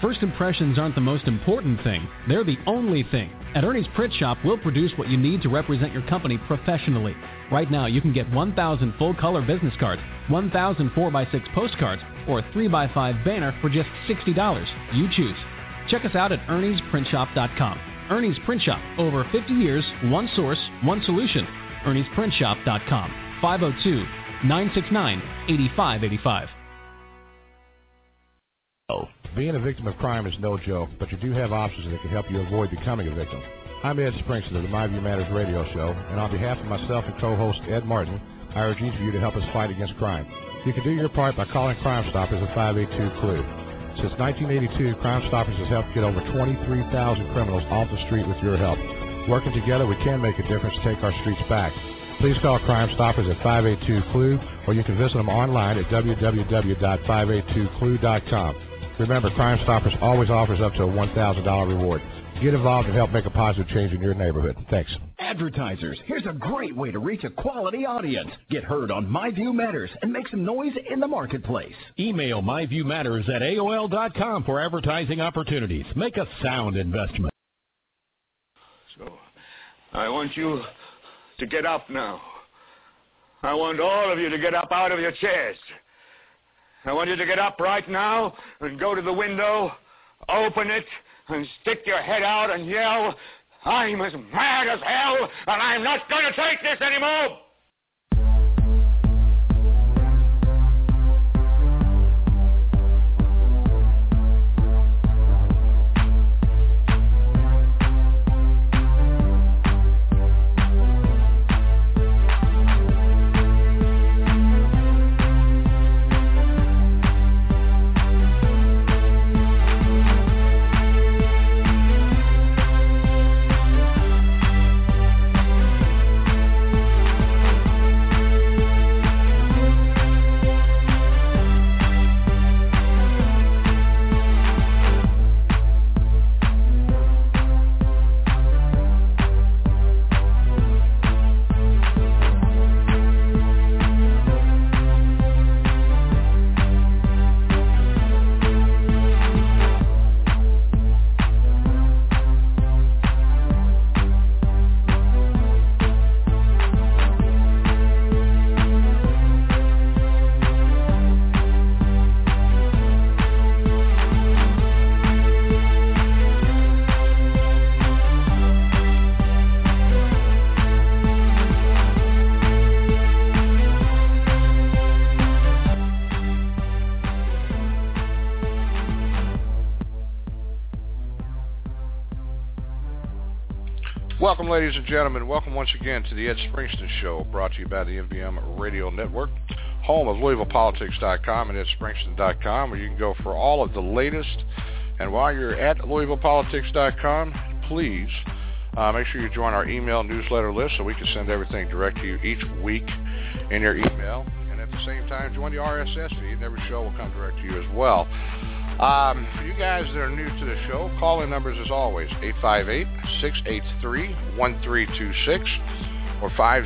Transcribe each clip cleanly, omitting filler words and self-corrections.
First impressions aren't the most important thing. They're the only thing. At Ernie's Print Shop, we'll produce what you need to represent your company professionally. Right now, you can get 1,000 full-color business cards, 1,000 4x6 postcards, or a 3x5 banner for just $60. You choose. Check us out at Ernie'sPrintShop.com. Ernie's Print Shop. Over 50 years, one source, one solution. Ernie'sPrintShop.com. 502-969-8585. Being a victim of crime is no joke, but you do have options that can help you avoid becoming a victim. I'm Ed Springston of the My View Matters radio show, and on behalf of myself and co-host Ed Martin, I urge each of you to help us fight against crime. You can do your part by calling Crime Stoppers at 582-CLUE. Since 1982, Crime Stoppers has helped get over 23,000 criminals off the street with your help. Working together, we can make a difference to take our streets back. Please call Crime Stoppers at 582-CLUE, or you can visit them online at www.582clue.com. Remember, Crime Stoppers always offers up to a $1,000 reward. Get involved and help make a positive change in your neighborhood. Thanks. Advertisers, here's a great way to reach a quality audience. Get heard on My View Matters and make some noise in the marketplace. Email myviewmatters@aol.com for advertising opportunities. Make a sound investment. So, I want you to get up now. I want all of you to get up out of your chairs. I want you to get up right now and go to the window, open it, and stick your head out and yell, "I'm as mad as hell, and I'm not going to take this anymore!" Welcome, ladies and gentlemen. Welcome once again to the Ed Springston Show, brought to you by the MVM Radio Network, home of LouisvillePolitics.com and EdSpringston.com, where you can go for all of the latest. And while you're at LouisvillePolitics.com, please make sure you join our email newsletter list so we can send everything direct to you each week in your email. And at the same time, join the RSS feed, and every show will come direct to you as well. For you guys that are new to the show, call-in numbers as always, 858-683-1326 or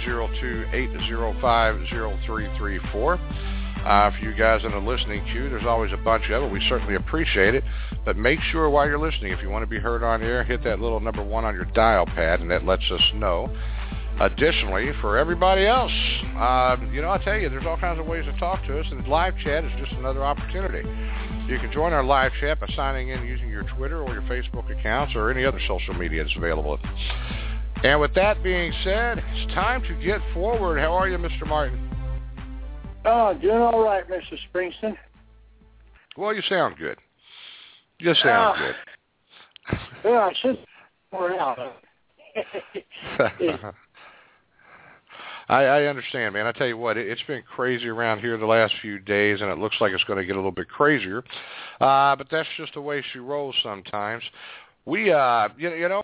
502-805-0334. For you guys in the listening queue, there's always a bunch of it. We certainly appreciate it. But make sure while you're listening, if you want to be heard on air, hit that little number 1 on your dial pad, and that lets us know. Additionally, for everybody else, I'll tell you, there's all kinds of ways to talk to us, and live chat is just another opportunity. You can join our live chat by signing in using your Twitter or your Facebook accounts or any other social media that's available. And with that being said, it's time to get forward. How are you, Mr. Martin? Oh, doing all right, Mr. Springston. Well, you sound good. You sound good. Well, I should more out. I understand, man. I tell you what, it's been crazy around here the last few days, and it looks like it's going to get a little bit crazier. But that's just the way she rolls sometimes. We, last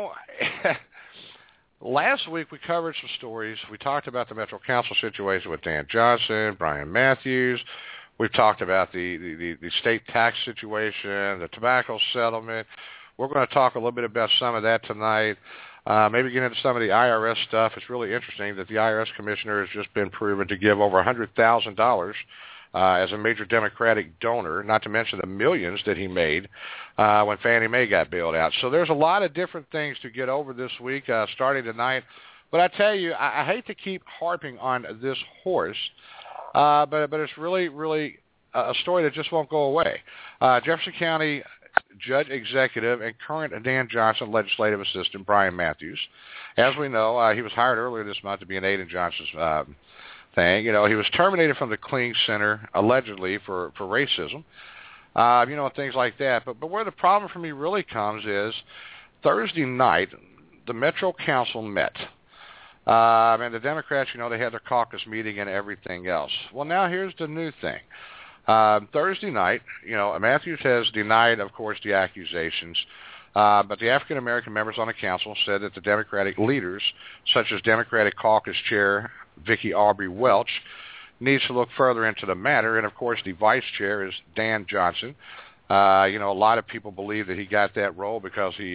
week we covered some stories. We talked about the Metro Council situation with Dan Johnson, Brian Matthews. We've talked about the state tax situation, the tobacco settlement. We're going to talk a little bit about some of that tonight. Maybe get into some of the IRS stuff. It's really interesting that the IRS commissioner has just been proven to give over $100,000 as a major Democratic donor, not to mention the millions that he made when Fannie Mae got bailed out. So there's a lot of different things to get over this week, starting tonight. But I tell you, I hate to keep harping on this horse, but it's really, really a story that just won't go away. Jefferson County Judge Executive and current Dan Johnson Legislative Assistant Brian Matthews, as we know, he was hired earlier this month to be an aide in Johnson's thing. You know, he was terminated from the Kling Center allegedly for racism, you know, and things like that. But where the problem for me really comes is Thursday night, the Metro Council met. And the Democrats, you know, they had their caucus meeting and everything else. Well, now here's the new thing. Thursday night, you know, Matthews has denied, of course, the accusations, but the African-American members on the council said that the Democratic leaders, such as Democratic Caucus Chair Vicki Aubrey Welch, needs to look further into the matter. And, of course, the vice chair is Dan Johnson. You know, a lot of people believe that he got that role because he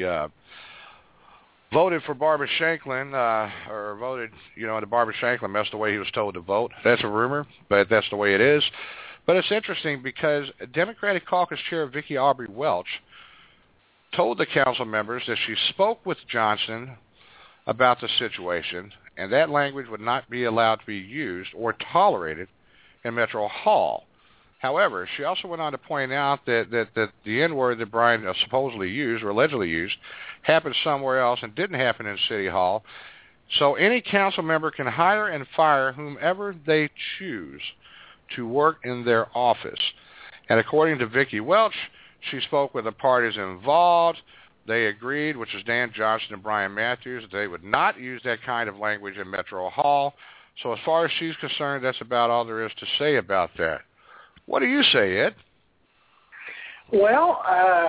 voted for Barbara Shanklin, or voted, you know, to Barbara Shanklin. That's the way he was told to vote. That's a rumor, but that's the way it is. But it's interesting because Democratic Caucus Chair Vicki Aubrey Welch told the council members that she spoke with Johnson about the situation, and that language would not be allowed to be used or tolerated in Metro Hall. However, she also went on to point out that the N-word that Brian supposedly used or allegedly used happened somewhere else and didn't happen in City Hall. So any council member can hire and fire whomever they choose to work in their office. And according to Vicki Welch, she spoke with the parties involved. They agreed, which is Dan Johnson and Brian Matthews, that they would not use that kind of language in Metro Hall. So as far as she's concerned, that's about all there is to say about that. What do you say, Ed? Well,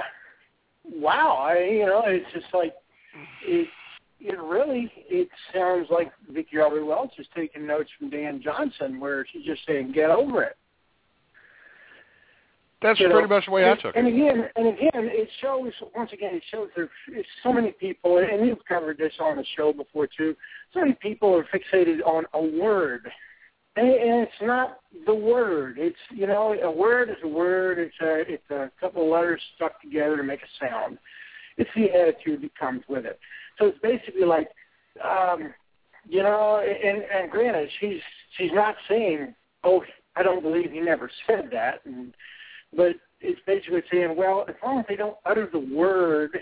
wow. It's just like, it sounds like Vicki Aubrey Welch is taking notes from Dan Johnson, where she's just saying, get over it. That's pretty much the way I took it. And again, it shows there's so many people, and you've covered this on the show before too, so many people are fixated on a word. And it's not the word. It's, you know, a word is a word. It's a couple of letters stuck together to make a sound. It's the attitude that comes with it. So it's basically like, you know, and granted, she's not saying, oh, I don't believe he never said that, but it's basically saying, well, as long as they don't utter the word,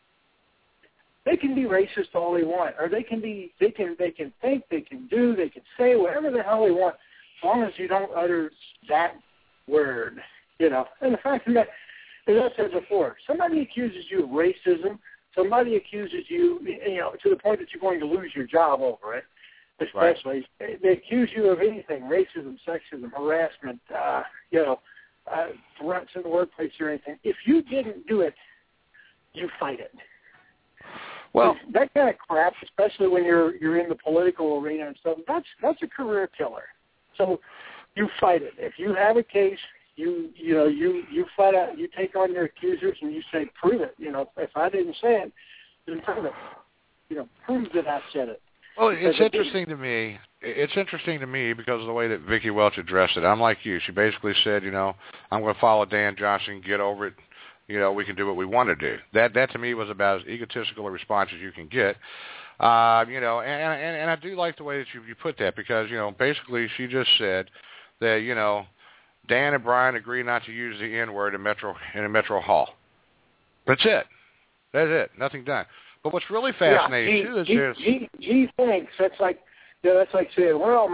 they can be racist all they want, or they can think, they can do, they can say whatever the hell they want, as long as you don't utter that word, you know. And the fact of that, as I said before, somebody accuses you of racism, somebody accuses you, you know, to the point that you're going to lose your job over it, especially. Right. They accuse you of anything, racism, sexism, harassment, you know, threats in the workplace or anything. If you didn't do it, you fight it. Well, that kind of crap, especially when you're in the political arena and stuff, that's a career killer. So you fight it. If you have a case, you fight out. You take on your accusers and you say, prove it. You know, if I didn't say it, then prove it. You know, prove that I said it. Well, it's interesting to me. It's interesting to me because of the way that Vicki Welch addressed it. I'm like you. She basically said, you know, I'm going to follow Dan Johnson, get over it. You know, we can do what we want to do. That to me was about as egotistical a response as you can get. You know, and I do like the way that you put that because, you know, basically she just said that, you know, Dan and Brian agree not to use the N-word in a Metro Hall. That's it. That's it. Nothing done. But what's really fascinating too is he thinks that's like saying, well,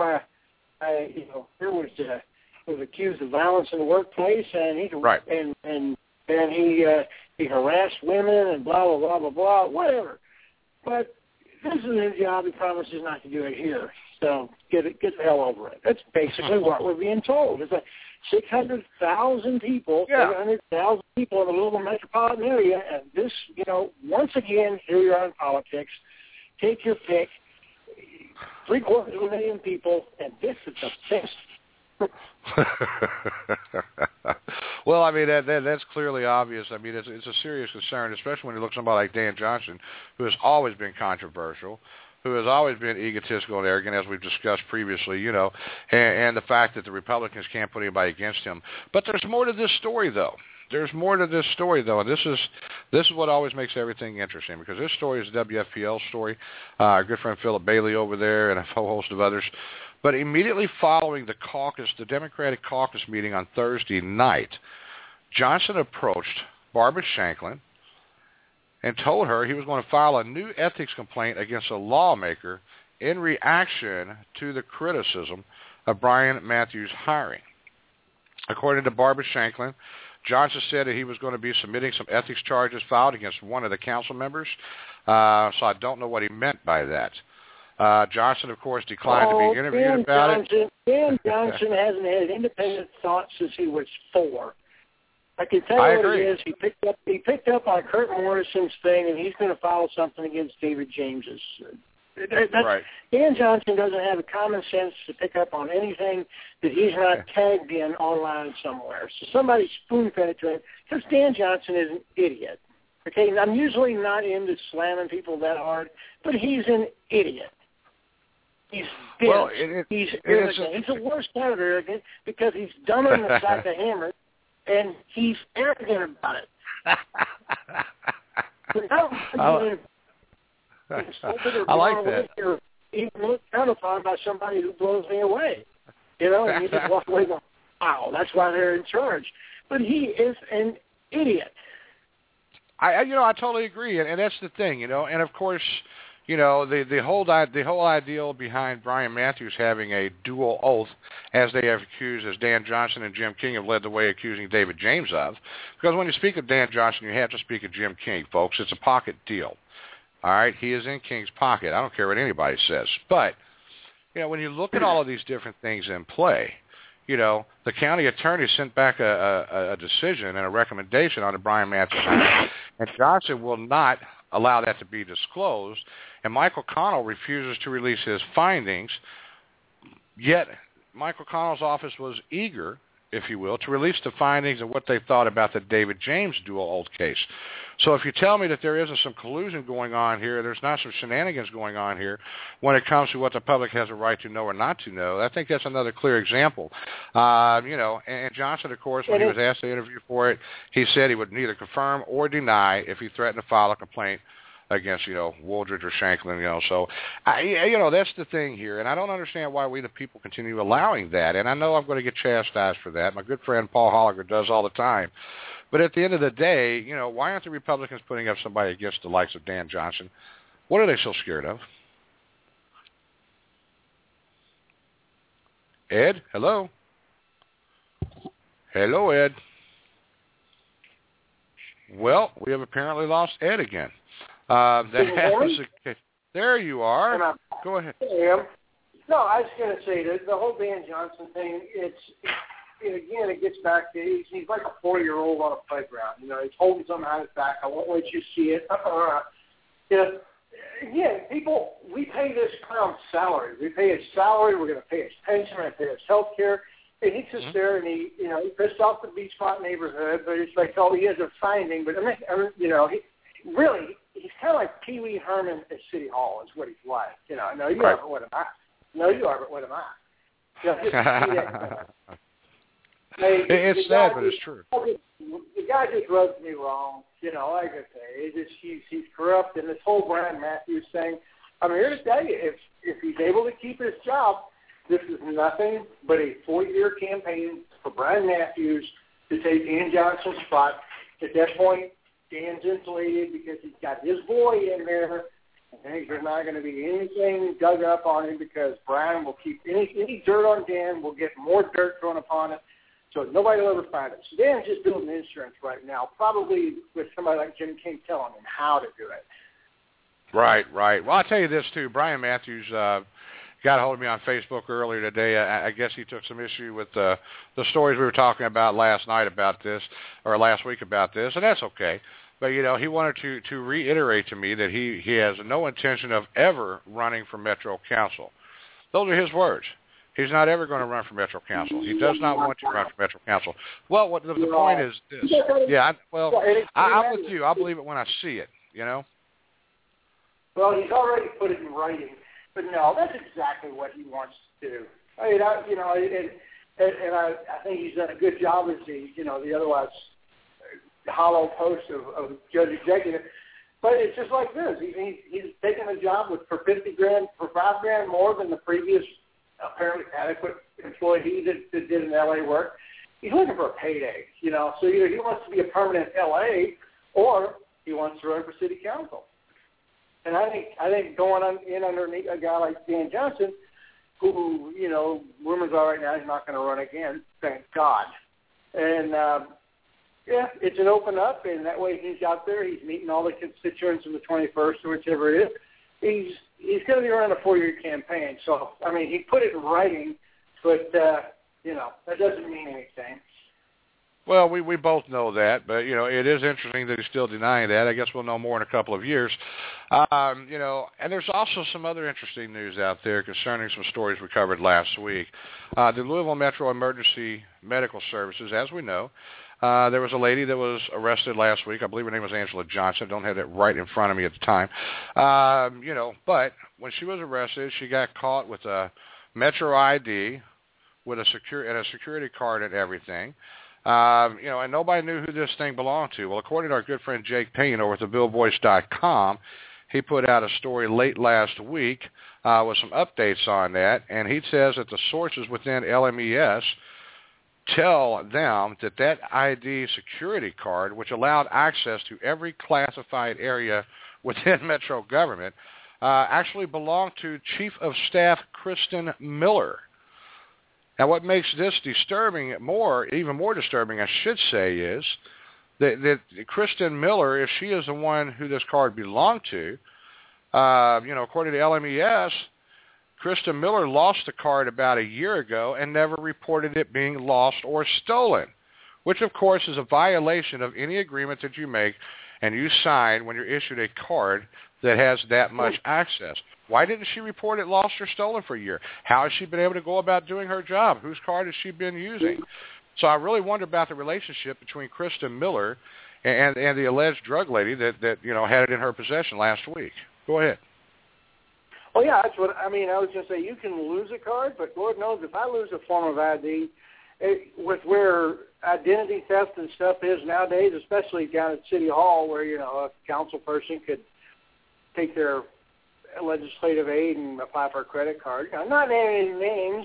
there was accused of violence in the workplace, and he right. and he harassed women and blah blah blah blah blah, whatever. But this is his job. He promises not to do it here. So get the hell over it. That's basically what we're being told. It's like 600,000 people, 700,000 people in the little metropolitan area, and this, you know, once again, here we are in politics. Take your pick. 750,000 people, and this is the best. Well, I mean, that's clearly obvious. I mean, it's a serious concern, especially when you look at somebody like Dan Johnson, who has always been controversial. who has always been egotistical and arrogant, as we've discussed previously, and the fact that the Republicans can't put anybody against him. But there's more to this story, though. And this is what always makes everything interesting, because this story is a WFPL story. Our good friend Philip Bailey over there and a whole host of others. But immediately following the Democratic caucus meeting on Thursday night, Johnson approached Barbara Shanklin and told her he was going to file a new ethics complaint against a lawmaker in reaction to the criticism of Brian Matthews' hiring. According to Barbara Shanklin, Johnson said that he was going to be submitting some ethics charges filed against one of the council members, so I don't know what he meant by that. Johnson, of course, declined to be interviewed about it. Dan Johnson hasn't had independent thought since he was 4. I can tell you what it is. He picked up on Kurt Morrison's thing, and he's going to file something against David James's. Right. Dan Johnson doesn't have the common sense to pick up on anything that he's not tagged in online somewhere. So somebody spoon-fed it to him, because Dan Johnson is an idiot. Okay, and I'm usually not into slamming people that hard, but he's an idiot. He's dense. Well, he's arrogant. He's the worst kind of arrogant, because he's dumber than a sack of hammer, and he's arrogant about it. I like that. Even look counterfeit by somebody who blows me away, and you just walk away going, wow, that's why they're in charge. But he is an idiot. I totally agree, and that's the thing, and of course, the whole ideal behind Brian Matthews having a dual oath, as they have accused, as Dan Johnson and Jim King have led the way accusing David James of, because when you speak of Dan Johnson, you have to speak of Jim King, folks. It's a pocket deal. All right, he is in King's pocket. I don't care what anybody says. But, when you look at all of these different things in play, the county attorney sent back a decision and a recommendation on the Brian Matthews, and Johnson will not allow that to be disclosed, and Michael Connell refuses to release his findings, yet Michael Connell's office was eager, if you will, to release the findings of what they thought about the David James dual oath case. So if you tell me that there isn't some collusion going on here, there's not some shenanigans going on here when it comes to what the public has a right to know or not to know, I think that's another clear example. And Johnson, of course, when he was asked to interview for it, he said he would neither confirm or deny if he threatened to file a complaint against, Wooldridge or Shanklin, So, that's the thing here, and I don't understand why we the people continue allowing that, and I know I'm going to get chastised for that. My good friend Paul Holliger does all the time. But at the end of the day, why aren't the Republicans putting up somebody against the likes of Dan Johnson? What are they so scared of? Ed, hello? Hello, Ed. Well, we have apparently lost Ed again. There you are. Go ahead. No, I was going to say that the whole Dan Johnson thing, it gets back to he's like a 4-year-old on a playground. He's holding something out of his back. I won't let you see it. Again, people, we pay this clown's salary. We pay his salary. We're going to pay his pension. We're going to pay his health care. And he sits there and he pissed off the Beach Spot neighborhood, but it's like, he has a finding. But he's kind of like Pee Wee Herman at City Hall is what he's like. No, you are, but what am I? No, you are, but what am I? It's sad, but it's true. The guy just rubs me wrong. Like I say, he's corrupt. And this whole Brian Matthews thing, I'm here to tell you, if he's able to keep his job, this is nothing but a 4-year campaign for Brian Matthews to take Dan Johnson's spot. At that point, Dan's insulated because he's got his boy in there. And there's not going to be anything dug up on him because Brian will keep any dirt on Dan. Will get more dirt thrown upon it. So nobody will ever find it. So Dan's just building insurance right now, probably with somebody like Jim King telling him how to do it. Right. Well, I'll tell you this, too. Brian Matthews got a hold of me on Facebook earlier today. I guess he took some issue with the stories we were talking about last night about this, or last week about this, and that's okay. But, he wanted to reiterate to me that he has no intention of ever running for Metro Council. Those are his words. He's not ever going to run for Metro Council. He does not want to run for Metro Council. Well, the point is this. Yeah, I'm with you. I'll believe it when I see it, Well, he's already put it in writing, but no, that's exactly what he wants to do. I mean, I think he's done a good job as the otherwise hollow post of judge executive. But it's just like this. He's taken a job for $50,000, for $5,000 more than the previous apparently adequate employee that did in L.A. work. He's looking for a payday, So either he wants to be a permanent L.A. or he wants to run for city council. And I think going in underneath a guy like Dan Johnson, who rumors are right now he's not going to run again, thank God. And it's an open up, and that way he's out there, he's meeting all the constituents in the 21st or whichever it is. He's going to be running a 4-year campaign. So, I mean, he put it in writing, but, that doesn't mean anything. Well, we both know that, but, it is interesting that he's still denying that. I guess we'll know more in a couple of years. And there's also some other interesting news out there concerning some stories we covered last week. The Louisville Metro Emergency Medical Services, as we know, there was a lady that was arrested last week. I believe her name was Angela Johnson. I don't have that right in front of me at the time. But when she was arrested, she got caught with a Metro ID, with a security card and everything. And nobody knew who this thing belonged to. Well, according to our good friend Jake Payne over at thebillvoice.com, he put out a story late last week with some updates on that, and he says that the sources within LMES tell them that ID security card, which allowed access to every classified area within Metro government, actually belonged to Chief of Staff Kristen Miller. Now, what makes this even more disturbing, I should say, is that Kristen Miller, if she is the one who this card belonged to, according to LMES, Kristen Miller lost the card about a year ago and never reported it being lost or stolen, which, of course, is a violation of any agreement that you make and you sign when you're issued a card that has that much access. Why didn't she report it lost or stolen for a year? How has she been able to go about doing her job? Whose card has she been using? So I really wonder about the relationship between Kristen Miller and the alleged drug lady that had it in her possession last week. Go ahead. Oh, yeah, that's what I mean. I was going to say you can lose a card, but Lord knows if I lose a form of ID, with where identity theft and stuff is nowadays, especially down at City Hall where, a council person could take their legislative aid and apply for a credit card. Not naming any names,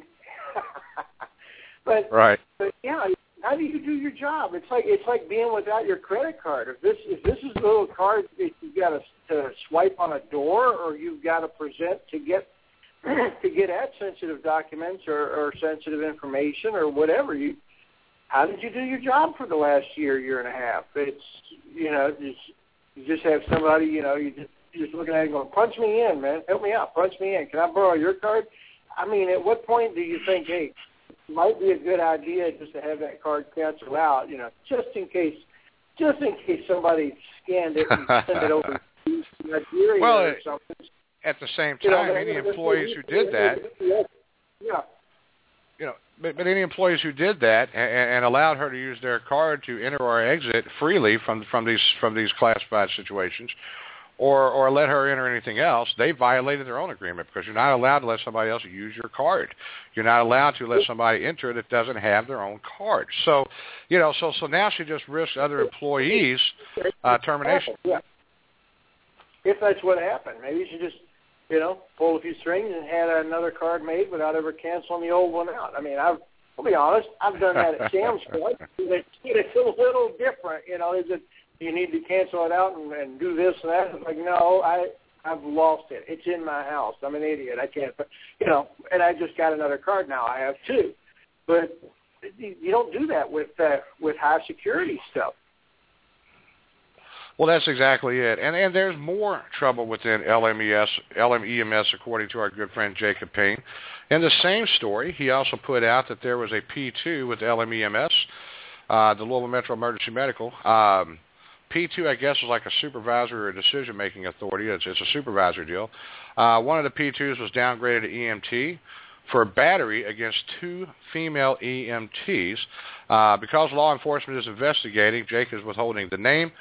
but right. But yeah, how do you do your job? It's like being without your credit card. If this is a little card that you've got to swipe on a door, or you've got to present to get at sensitive documents or sensitive information or whatever, how did you do your job for the last year and a half? It's you just have somebody you're just looking at it and going, punch me in, man, help me out, punch me in. Can I borrow your card? I mean, at what point do you think, hey, it might be a good idea just to have that card canceled out, just in case somebody scanned it and sent it over to Nigeria or something. At the same time, any employees who did that, but any employees who did that and allowed her to use their card to enter or exit freely from these classified situations, or let her enter anything else, they violated their own agreement, because you're not allowed to let somebody else use your card. You're not allowed to let somebody enter that doesn't have their own card. So, so now she just risks other employees' termination. Yeah. If that's what happened, maybe she just, pulled a few strings and had another card made without ever canceling the old one out. I mean, I'll be honest, I've done that at Sam's Point. It's a little different, is it? You need to cancel it out and do this and that. It's like, no, I've lost it. It's in my house. I'm an idiot. I can't, but, and I just got another card now. I have two. But you don't do that with high security stuff. Well, that's exactly it. And there's more trouble within LMEMS, according to our good friend Jacob Payne. In the same story, he also put out that there was a P2 with LMEMS, the Louisville Metro Emergency Medical. P2, I guess, is like a supervisor or a decision-making authority. It's a supervisor deal. One of the P2s was downgraded to EMT for battery against two female EMTs. Because law enforcement is investigating, Jake is withholding the name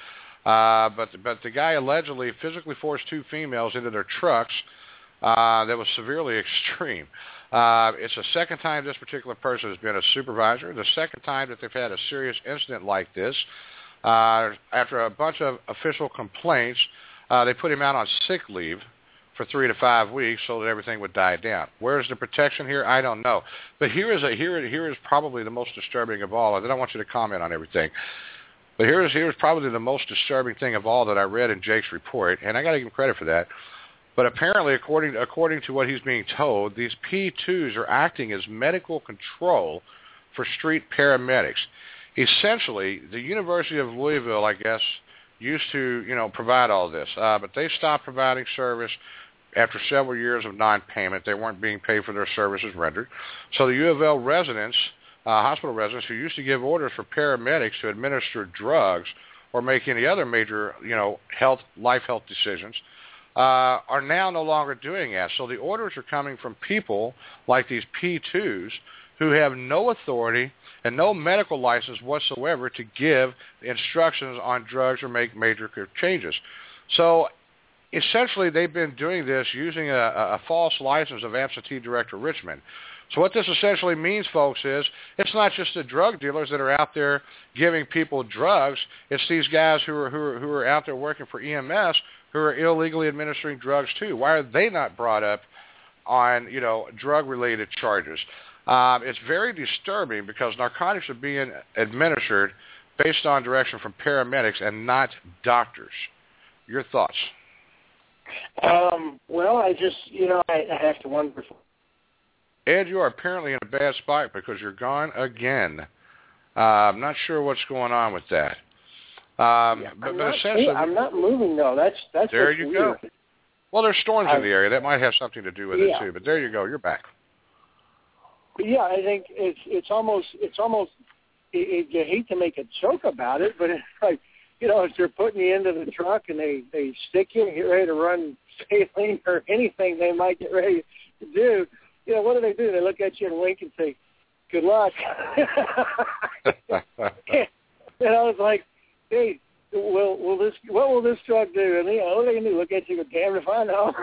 But the guy allegedly physically forced 2 females into their trucks. That was severely extreme. It's the second time this particular person has been a supervisor, the second time that they've had a serious incident like this. After a bunch of official complaints, they put him out on sick leave for 3 to 5 weeks so that everything would die down. Where's the protection here? I don't know. But here is probably the most disturbing of all, and then I want you to comment on everything. But here's probably the most disturbing thing of all that I read in Jake's report, and I got to give him credit for that. But apparently, according to what he's being told, these P2s are acting as medical control for street paramedics. Essentially, the University of Louisville, I guess, used to, provide all this, but they stopped providing service after several years of non-payment. They weren't being paid for their services rendered. So the U of L residents, hospital residents who used to give orders for paramedics to administer drugs or make any other major, life health decisions, are now no longer doing that. So the orders are coming from people like these P2s who have no authority and no medical license whatsoever to give instructions on drugs or make major changes. So essentially they've been doing this using a false license of absentee director Richmond. So what this essentially means, folks, is it's not just the drug dealers that are out there giving people drugs. It's these guys who are out there working for EMS who are illegally administering drugs too. Why are they not brought up on, drug-related charges? It's very disturbing because narcotics are being administered based on direction from paramedics and not doctors. Your thoughts? Well, I just, I have to wonder. Ed, you are apparently in a bad spot because you're gone again. I'm not sure what's going on with that. But essentially, I'm not moving though. That's there you weird. go. Well, there's storms in the area. That might have something to do with it too. But there you go. You're back. Yeah, I think it's almost. You hate to make a joke about it, but it's like, if they're putting you into the truck and they stick you and get ready to run saline or anything they might get ready to do, what do? They look at you and wink and say, "Good luck." It's like, hey, what will this truck do? And what they do? Look at you and go, damn if I know.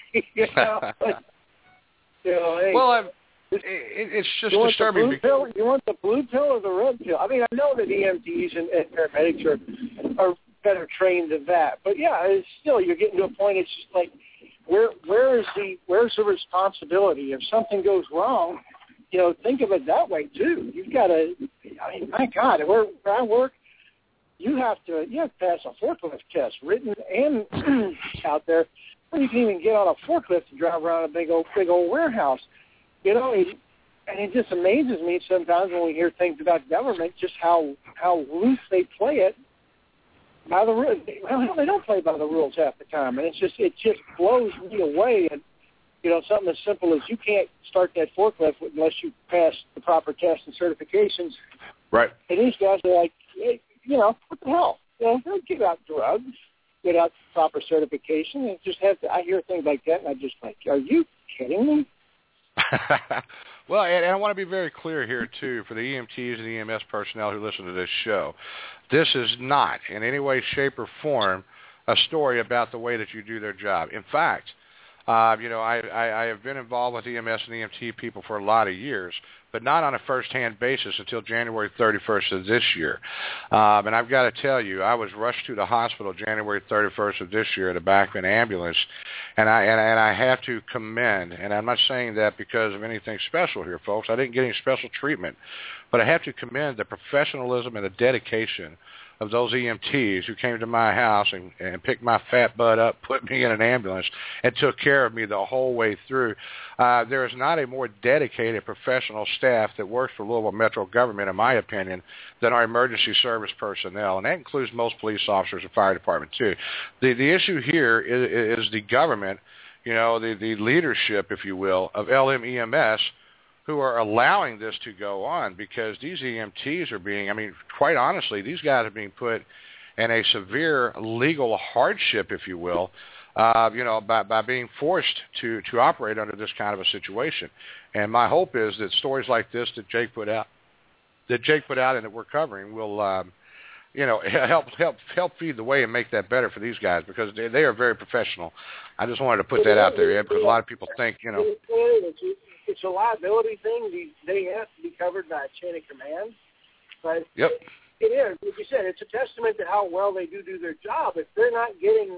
Hey, well, it's just disturbing. You want the blue pill or the red pill? I mean, I know that EMTs and paramedics are better trained than that, but it's still, you're getting to a point. It's just like, where's the responsibility if something goes wrong? Think of it that way too. You've got to. I mean, my God, where I work, you have to pass a forklift test, written and out there. You can even get on a forklift and drive around a big old warehouse. And it just amazes me sometimes when we hear things about government, just how loose they play it by the rules. Well, they don't play by the rules half the time, and it just blows me away. And something as simple as you can't start that forklift unless you pass the proper tests and certifications. Right. And these guys are like, hey, what the hell? Don't give out drugs without proper certification. And just I hear things like that, and I'm just like, are you kidding me? Well, and I want to be very clear here, too, for the EMTs and EMS personnel who listen to this show. This is not, in any way, shape, or form, a story about the way that you do their job. In fact, I have been involved with EMS and EMT people for a lot of years, but not on a first-hand basis until January 31st of this year. And I've got to tell you, I was rushed to the hospital January 31st of this year in a backman ambulance, and I have to commend, and I'm not saying that because of anything special here, folks. I didn't get any special treatment, but I have to commend the professionalism and the dedication of those EMTs who came to my house and picked my fat butt up, put me in an ambulance, and took care of me the whole way through. There is not a more dedicated professional staff that works for Louisville Metro government, in my opinion, than our emergency service personnel, and that includes most police officers and fire department, too. The issue here is the government, the leadership, if you will, of LMEMS, who are allowing this to go on, because these EMTs are being, quite honestly, these guys are being put in a severe legal hardship, if you will, by being forced to operate under this kind of a situation. And my hope is that stories like this that Jake put out and that we're covering will help feed the way and make that better for these guys, because they are very professional. I just wanted to put that out there, Ed, because a lot of people think, It's a liability thing. They have to be covered by a chain of command. But yep. It is, like you said, it's a testament to how well they do their job. If they're not getting,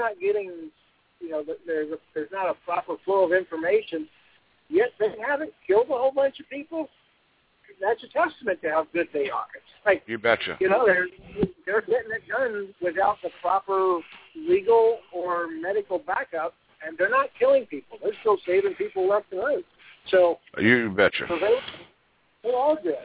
there's not a proper flow of information, yet they haven't killed a whole bunch of people. That's a testament to how good they are. It's like, you betcha. They're getting it done without the proper legal or medical backup, and they're not killing people. They're still saving people left and right. So you betcha. So they're all good.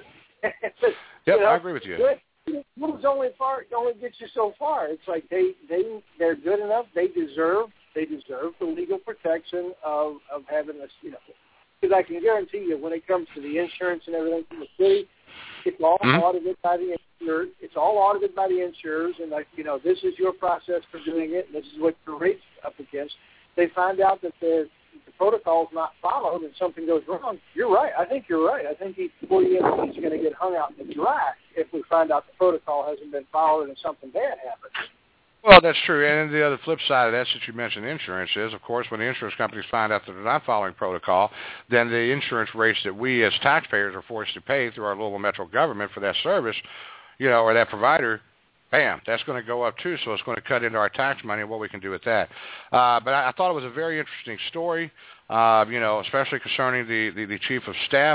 Yep, I agree with you. Good only gets you so far. It's like they're good enough. They deserve the legal protection of having this. Because I can guarantee you, when it comes to the insurance and everything from the city, it's all audited by the insurers. It's all audited by the insurers, and this is your process for doing it, and this is what your rate's up against. They find out that the protocol is not followed and something goes wrong. You're right. I think you're right. I think each employee is going to get hung out to dry if we find out the protocol hasn't been followed and something bad happens. Well, that's true. And the other flip side of that, since you mentioned insurance, is, of course, when the insurance companies find out that they're not following protocol, then the insurance rates that we as taxpayers are forced to pay through our Louisville Metro government for that service, or that provider, bam, that's going to go up too. So it's going to cut into our tax money and what we can do with that. But I thought it was a very interesting story, especially concerning the chief of staff.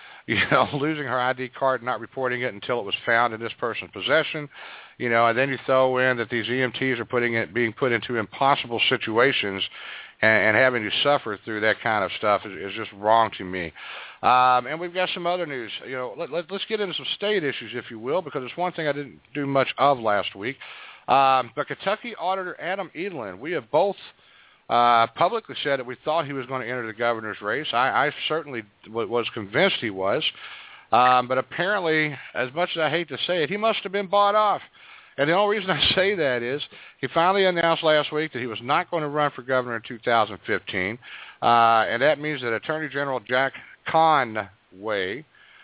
Losing her ID card, not reporting it until it was found in this person's possession, and then you throw in that these EMTs are being put into impossible situations and having to suffer through that kind of stuff is just wrong to me. And we've got some other news. Let's get into some state issues, if you will, because it's one thing I didn't do much of last week. But Kentucky Auditor Adam Edelin, we have both publicly said that we thought he was going to enter the governor's race. I certainly was convinced he was. But apparently, as much as I hate to say it, he must have been bought off. And the only reason I say that is he finally announced last week that he was not going to run for governor in 2015. And that means that Attorney General Jack Conway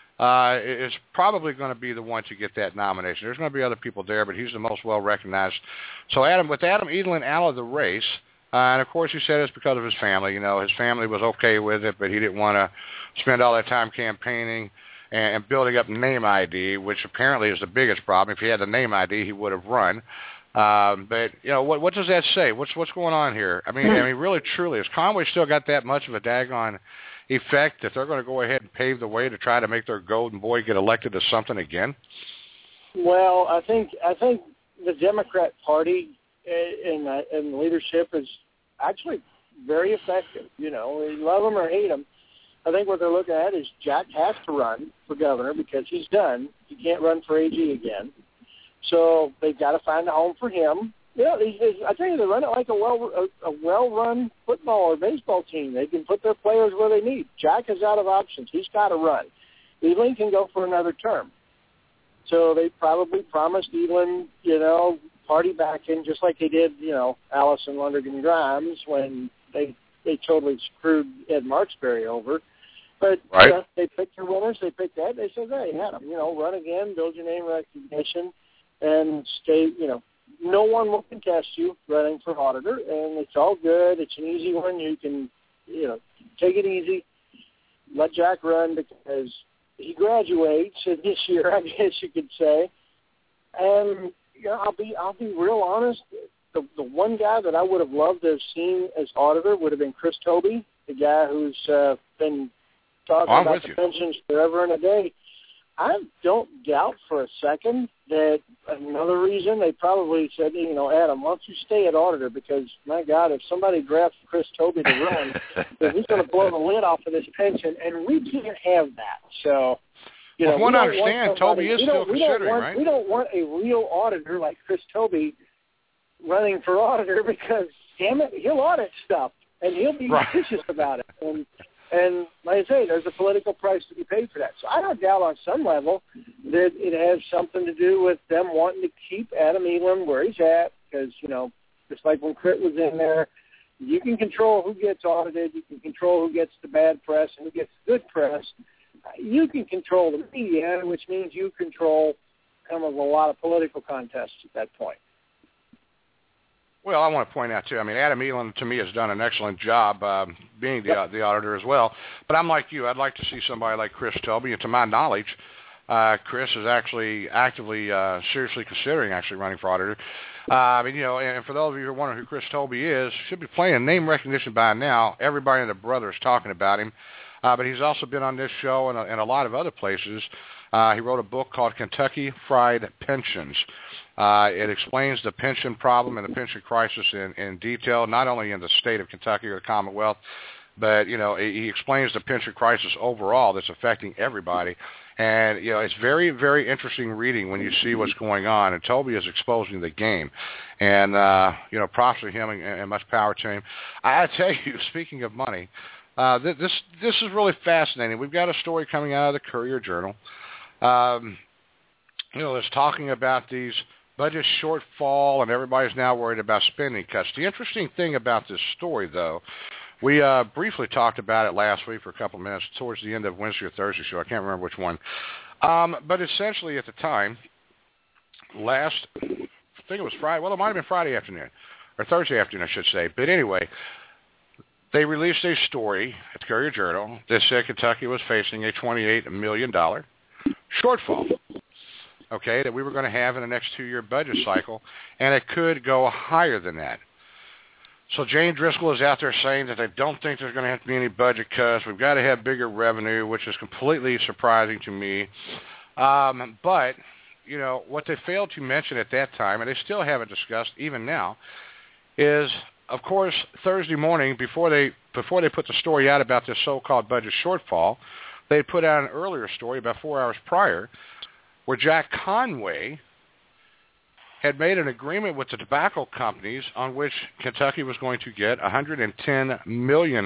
is probably going to be the one to get that nomination. There's going to be other people there, but he's the most well-recognized. So with Adam Edelin out of the race, and of course he said it's because of his family. His family was okay with it, but he didn't want to spend all that time campaigning and building up name ID, which apparently is the biggest problem. If he had the name ID, he would have run. But what does that say? What's going on here? I mean, really, truly, has Conway still got that much of a daggone effect that they're going to go ahead and pave the way to try to make their golden boy get elected to something again? Well, I think the Democrat Party and leadership is actually very effective. Love them or hate them. I think what they're looking at is Jack has to run for governor because he's done. He can't run for AG again. So they've got to find a home for him. I tell you, they run it like a well-run football or baseball team. They can put their players where they need. Jack is out of options. He's got to run. Edelin can go for another term. So they probably promised Edelin, party backing, just like they did, Allison Lundergan Grimes when they totally screwed Ed Marksberry over. But right. They picked their winners. They picked that. They said, hey, Adam, run again, build your name recognition, and stay, no one will contest you running for auditor, and it's all good. It's an easy one. You can, take it easy. Let Jack run because he graduates this year, I guess you could say. And I'll be real honest. The one guy that I would have loved to have seen as auditor would have been Chris Tobey, the guy who's been talking about the pensions forever and a day. I don't doubt for a second that another reason they probably said, Adam, why don't you stay at auditor? Because, my God, if somebody drafts Chris Tobey to run, then he's going to blow the lid off of this pension, and we can't have that. So, from what I understand, Tobey is still considering, right? We don't want a real auditor like Chris Tobey running for auditor because, damn it, he'll audit stuff, and he'll be suspicious about it. And like I say, there's a political price to be paid for that. So I don't doubt on some level that it has something to do with them wanting to keep Adam Edelin where he's at because, just like when Crit was in there, you can control who gets audited, you can control who gets the bad press and who gets the good press. You can control the media, which means you control outcome of a lot of political contests at that point. Well, I want to point out, too, I mean, Adam Elam, to me, has done an excellent job being the auditor as well. But I'm like you. I'd like to see somebody like Chris Tobey. And to my knowledge, Chris is actually actively, seriously considering actually running for auditor. I mean, you know, and for those of you who are wondering who Chris Tobey is, should be playing name recognition by now. Everybody and their brother is talking about him. But he's also been on this show and a lot of other places. He wrote a book called Kentucky Fried Pensions. It explains the pension problem and the pension crisis in detail, not only in the state of Kentucky or the Commonwealth, but, you know, he explains the pension crisis overall that's affecting everybody. And, you know, it's very, very interesting reading when you see what's going on. And Tobey is exposing the game. And, you know, props to him and much power to him. I tell you, speaking of money, this is really fascinating. We've got a story coming out of the Courier-Journal. You know, it's talking about these budget shortfall, and everybody's now worried about spending cuts. The interesting thing about this story, though, we briefly talked about it last week for a couple of minutes towards the end of Wednesday or Thursday show. I can't remember which one. But essentially at the time, I think it was Friday. Well, it might have been Friday afternoon, or Thursday afternoon, I should say. But anyway, they released a story at the Courier-Journal that said Kentucky was facing a $28 million shortfall, okay, that we were going to have in the next 2-year budget cycle, and it could go higher than that. So Jane Driscoll is out there saying that they don't think there's going to have to be any budget cuts. We've got to have bigger revenue, which is completely surprising to me. But, you know, what they failed to mention at that time, and they still haven't discussed even now, is, of course, Thursday morning, before they put the story out about this so-called budget shortfall, they put out an earlier story about 4 hours prior where Jack Conway had made an agreement with the tobacco companies on which Kentucky was going to get $110 million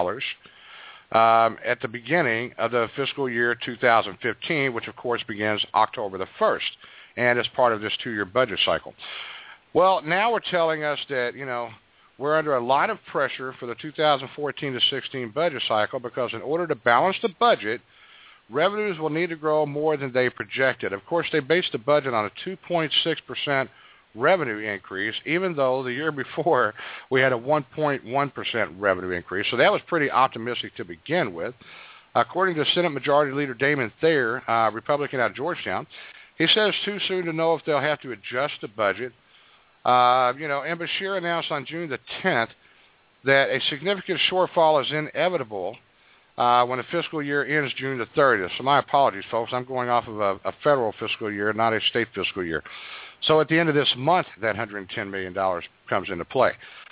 at the beginning of the fiscal year 2015, which, of course, begins October the 1st, and is part of this 2-year budget cycle. Well, now we're telling us that, you know, we're under a lot of pressure for the 2014 to 16 budget cycle because in order to balance the budget, revenues will need to grow more than they projected. Of course, they based the budget on a 2.6% revenue increase, even though the year before we had a 1.1% revenue increase. So that was pretty optimistic to begin with. According to Senate Majority Leader Damon Thayer, Republican out of Georgetown, he says it's too soon to know if they'll have to adjust the budget. You know, and Beshear announced on June the 10th that a significant shortfall is inevitable when the fiscal year ends June the 30th. So my apologies, folks. I'm going off of a federal fiscal year, not a state fiscal year. So at the end of this month, that $110 million comes into play.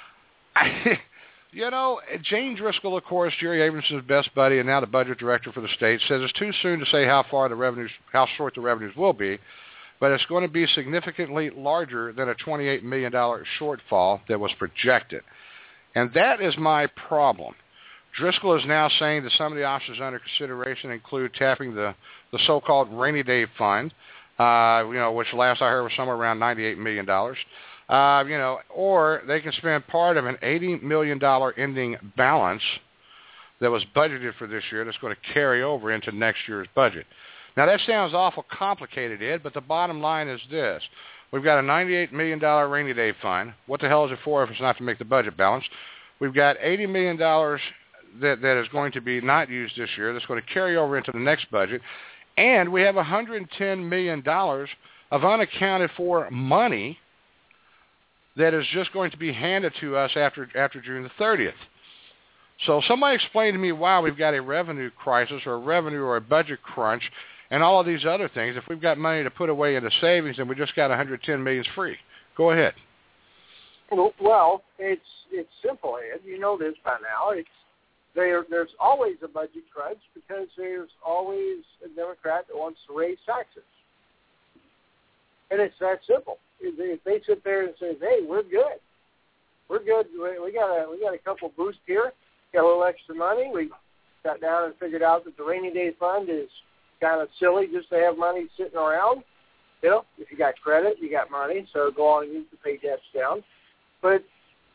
You know, Jane Driscoll, of course, Jerry Abrams' best buddy and now the budget director for the state, says it's too soon to say how short the revenues will be, but it's going to be significantly larger than a $28 million shortfall that was projected. And that is my problem. Driscoll is now saying that some of the options under consideration include tapping the so-called rainy day fund, you know, which last I heard was somewhere around $98 million. You know, or they can spend part of an $80 million ending balance that was budgeted for this year that's going to carry over into next year's budget. Now, that sounds awful complicated, Ed, but the bottom line is this. We've got a $98 million rainy day fund. What the hell is it for if it's not to make the budget balance? We've got $80 million that is going to be not used this year that's going to carry over into the next budget. And we have $110 million of unaccounted for money that is just going to be handed to us after June the 30th. So somebody explain to me why we've got a revenue crisis or a revenue or a budget crunch and all of these other things if we've got money to put away into savings and we just got $110 million free. Go ahead. Well, it's simple, Ed. You know this by now. There's always a budget crunch because there's always a Democrat that wants to raise taxes. And it's that simple. If they sit there and say, hey, we're good. We got a couple boosts here, got a little extra money. We sat down and figured out that the rainy day fund is kind of silly just to have money sitting around. You know, if you got credit, you got money, so go on and use to pay debts down. But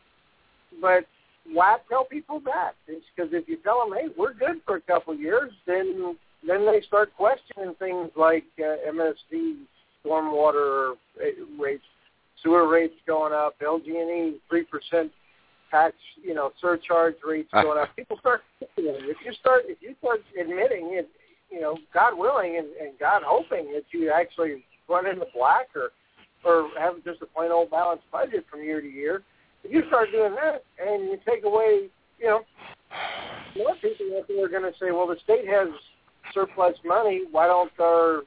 why tell people that? It's because if you tell them, hey, we're good for a couple of years, then they start questioning things like MSD stormwater rates, sewer rates going up, LG&E 3% tax, surcharge rates going up. People start thinking of it. If you start admitting it, God willing and God hoping that you actually run in the black or have just a plain old balanced budget from year to year, if you start doing that and you take away, more people out there are going to say, well, the state has surplus money. Why don't our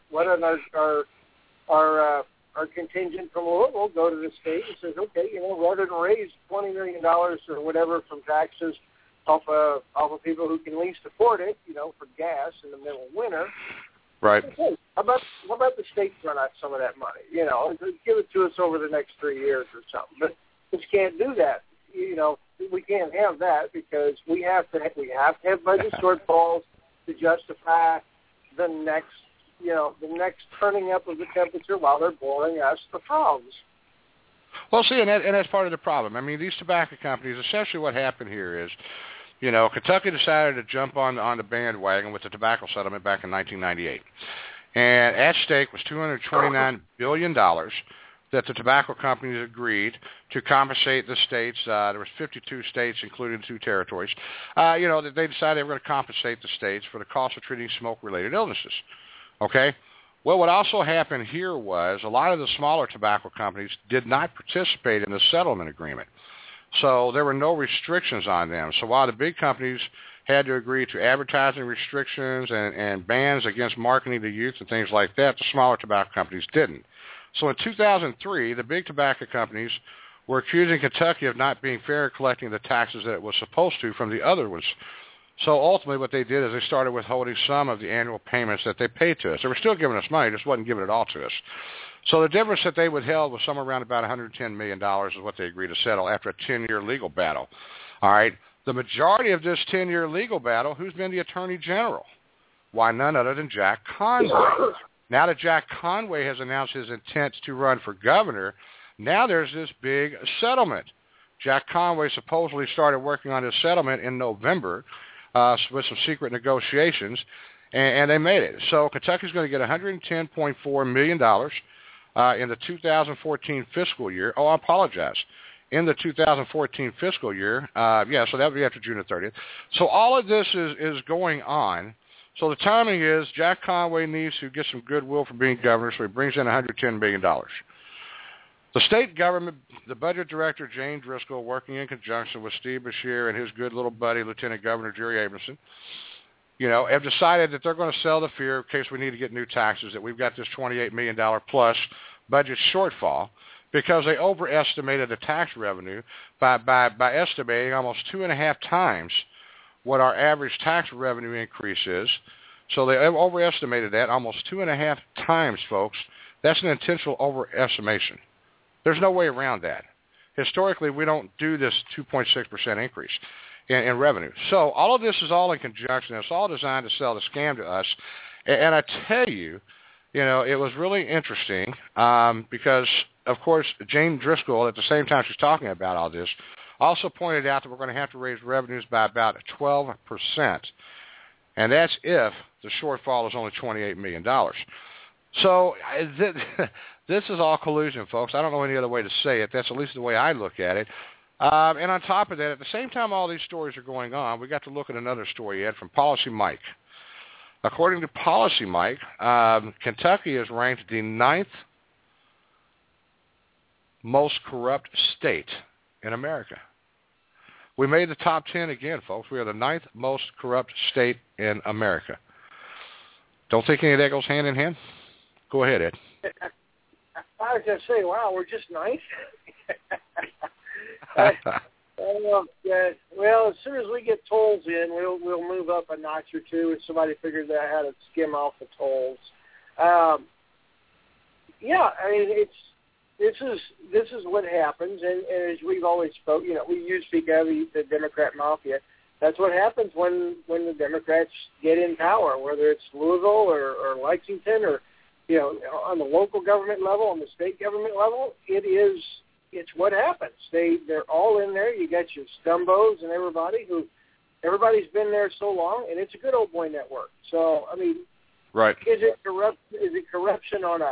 contingent from Louisville go to the state and says, okay, rather than raise $20 million or whatever from taxes off of people who can least afford it, for gas in the middle of winter. Right. Okay, how about the state run out some of that money? Give it to us over the next 3 years or something. But we can't do that. We can't have that because we have to have budget shortfalls to justify the next turning up of the temperature while they're boiling us the frogs. Well, see, and that's part of the problem. I mean, these tobacco companies, essentially what happened here is, Kentucky decided to jump on the bandwagon with the tobacco settlement back in 1998. And at stake was $229 billion that the tobacco companies agreed to compensate the states. There was 52 states, including 2 territories. They decided they were going to compensate the states for the cost of treating smoke-related illnesses. Okay? Well, what also happened here was a lot of the smaller tobacco companies did not participate in the settlement agreement. So there were no restrictions on them. So while the big companies had to agree to advertising restrictions and bans against marketing to youth and things like that, the smaller tobacco companies didn't. So in 2003, the big tobacco companies were accusing Kentucky of not being fair in collecting the taxes that it was supposed to from the other ones. So ultimately what they did is they started withholding some of the annual payments that they paid to us. They were still giving us money, just wasn't giving it all to us. So the difference that they withheld was somewhere around about $110 million is what they agreed to settle after a 10-year legal battle. All right. The majority of this 10-year legal battle, who's been the Attorney General? Why, none other than Jack Conway. Now that Jack Conway has announced his intent to run for governor, now there's this big settlement. Jack Conway supposedly started working on this settlement in November with some secret negotiations, and they made it. So Kentucky's going to get $110.4 million in the 2014 fiscal year. Oh, I apologize. In the 2014 fiscal year, so that would be after June the 30th. So all of this is going on. So the timing is Jack Conway needs to get some goodwill for being governor, so he brings in $110 million. The state government, the budget director, Jane Driscoll, working in conjunction with Steve Beshear and his good little buddy, Lieutenant Governor Jerry Abramson, have decided that they're going to sell the fear in case we need to get new taxes, that we've got this $28 million plus budget shortfall because they overestimated the tax revenue by estimating almost 2.5 times what our average tax revenue increase is. So they overestimated that almost 2.5 times, folks. That's an intentional overestimation. There's no way around that. Historically, we don't do this 2.6% increase in revenue. So all of this is all in conjunction. It's all designed to sell the scam to us. And I tell you, it was really interesting because, of course, Jane Driscoll, at the same time she's talking about all this, also pointed out that we're going to have to raise revenues by about 12%. And that's if the shortfall is only $28 million. So this is all collusion, folks. I don't know any other way to say it. That's at least the way I look at it. And on top of that, at the same time all these stories are going on, we got to look at another story, Ed, from Policy Mike. According to Policy Mike, Kentucky is ranked the 9th most corrupt state in America. We made the top 10 again, folks. We are the 9th most corrupt state in America. Don't think any of that goes hand in hand? Go ahead, Ed. I was just saying, wow, we're just nice. Well, as soon as we get tolls in, we'll move up a notch or two if somebody figures out how to skim off the tolls. This is what happens, and as we've always spoke, we speak of the Democrat mafia. That's what happens when the Democrats get in power, whether it's Louisville or Lexington or on the local government level, on the state government level. It's what happens. They're all in there. You got your Stumbos and everybody's been there so long, and it's a good old boy network. So I mean, right? Is it corruption on a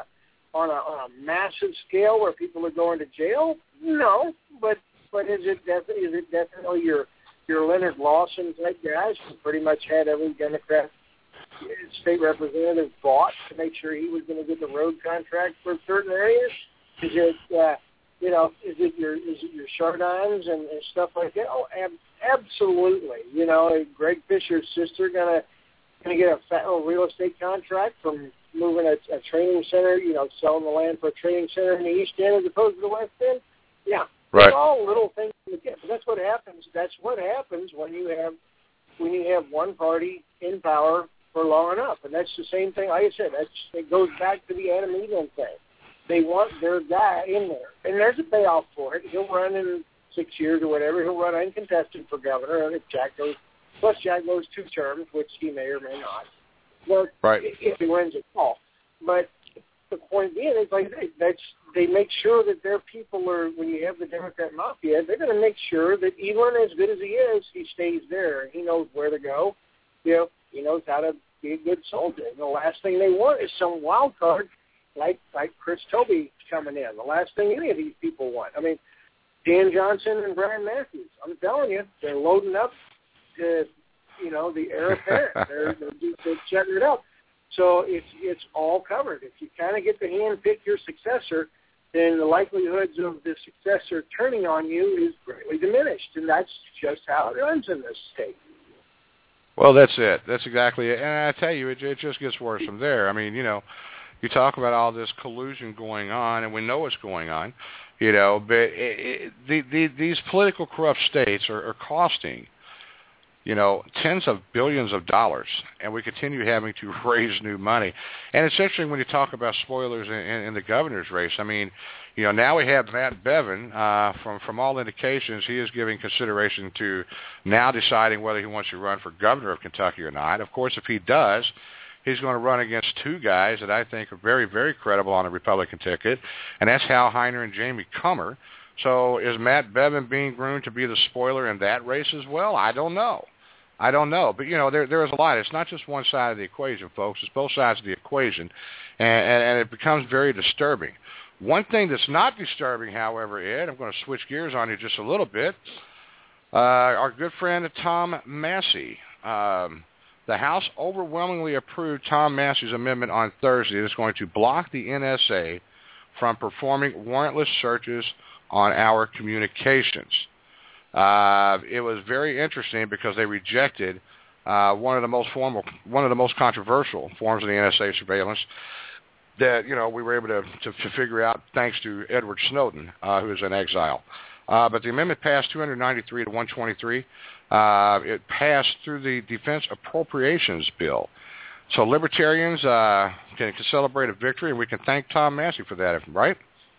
on a massive scale where people are going to jail? No, but is it definitely your Leonard Lawson type guys who pretty much had every Democrat state representative bought to make sure he was going to get the road contract for certain areas? Is it is it your Chardons and stuff like that? Oh, absolutely. Greg Fisher's sister gonna get a fat little real estate contract from moving a training center, selling the land for a training center in the East End as opposed to the West End. Yeah, right. It's all little things to get, but that's what happens. That's what happens when you have one party in power for long enough, and that's the same thing. Like I said, it goes back to the Adam Egan thing. They want their guy in there, and there's a payoff for it. He'll run in 6 years or whatever. He'll run uncontested for governor, and if Jack goes 2 terms, which he may or may not. But right. If he wins it all. But the point being is, like they make sure that their people are. When you have the Democrat mafia, they're going to make sure that even as good as he is, he stays there and he knows where to go. He knows how to be a good soldier. And the last thing they want is some wild card like Chris Toby coming in. The last thing any of these people want. I mean, Dan Johnson and Brian Matthews. I'm telling you, they're loading up to, the heir apparent. They're setting it up. So it's all covered. If you kind of get to hand-pick your successor, then the likelihoods of the successor turning on you is greatly diminished. And that's just how it runs in this state. Well, that's it. That's exactly it. And I tell you, it just gets worse from there. I mean, you talk about all this collusion going on, and we know it's going on, but these political corrupt states are costing, tens of billions of dollars, and we continue having to raise new money. And it's interesting when you talk about spoilers in the governor's race. I mean, now we have Matt Bevin. From all indications, he is giving consideration to now deciding whether he wants to run for governor of Kentucky or not. Of course, if he does, he's going to run against two guys that I think are very, very credible on the Republican ticket, and that's Hal Heiner and Jamie Comer. So is Matt Bevin being groomed to be the spoiler in that race as well? I don't know. But, there is a lot. It's not just one side of the equation, folks. It's both sides of the equation, and it becomes very disturbing. One thing that's not disturbing, however, Ed, I'm going to switch gears on you just a little bit. Our good friend Tom Massie. The House overwhelmingly approved Tom Massie's amendment on Thursday that's going to block the NSA from performing warrantless searches on our communications. It was very interesting because they rejected one of the most controversial forms of the NSA surveillance that we were able to figure out thanks to Edward Snowden, who is in exile. But the amendment passed 293 to 123. It passed through the Defense Appropriations Bill. So libertarians can celebrate a victory, and we can thank Tom Massie for that, right?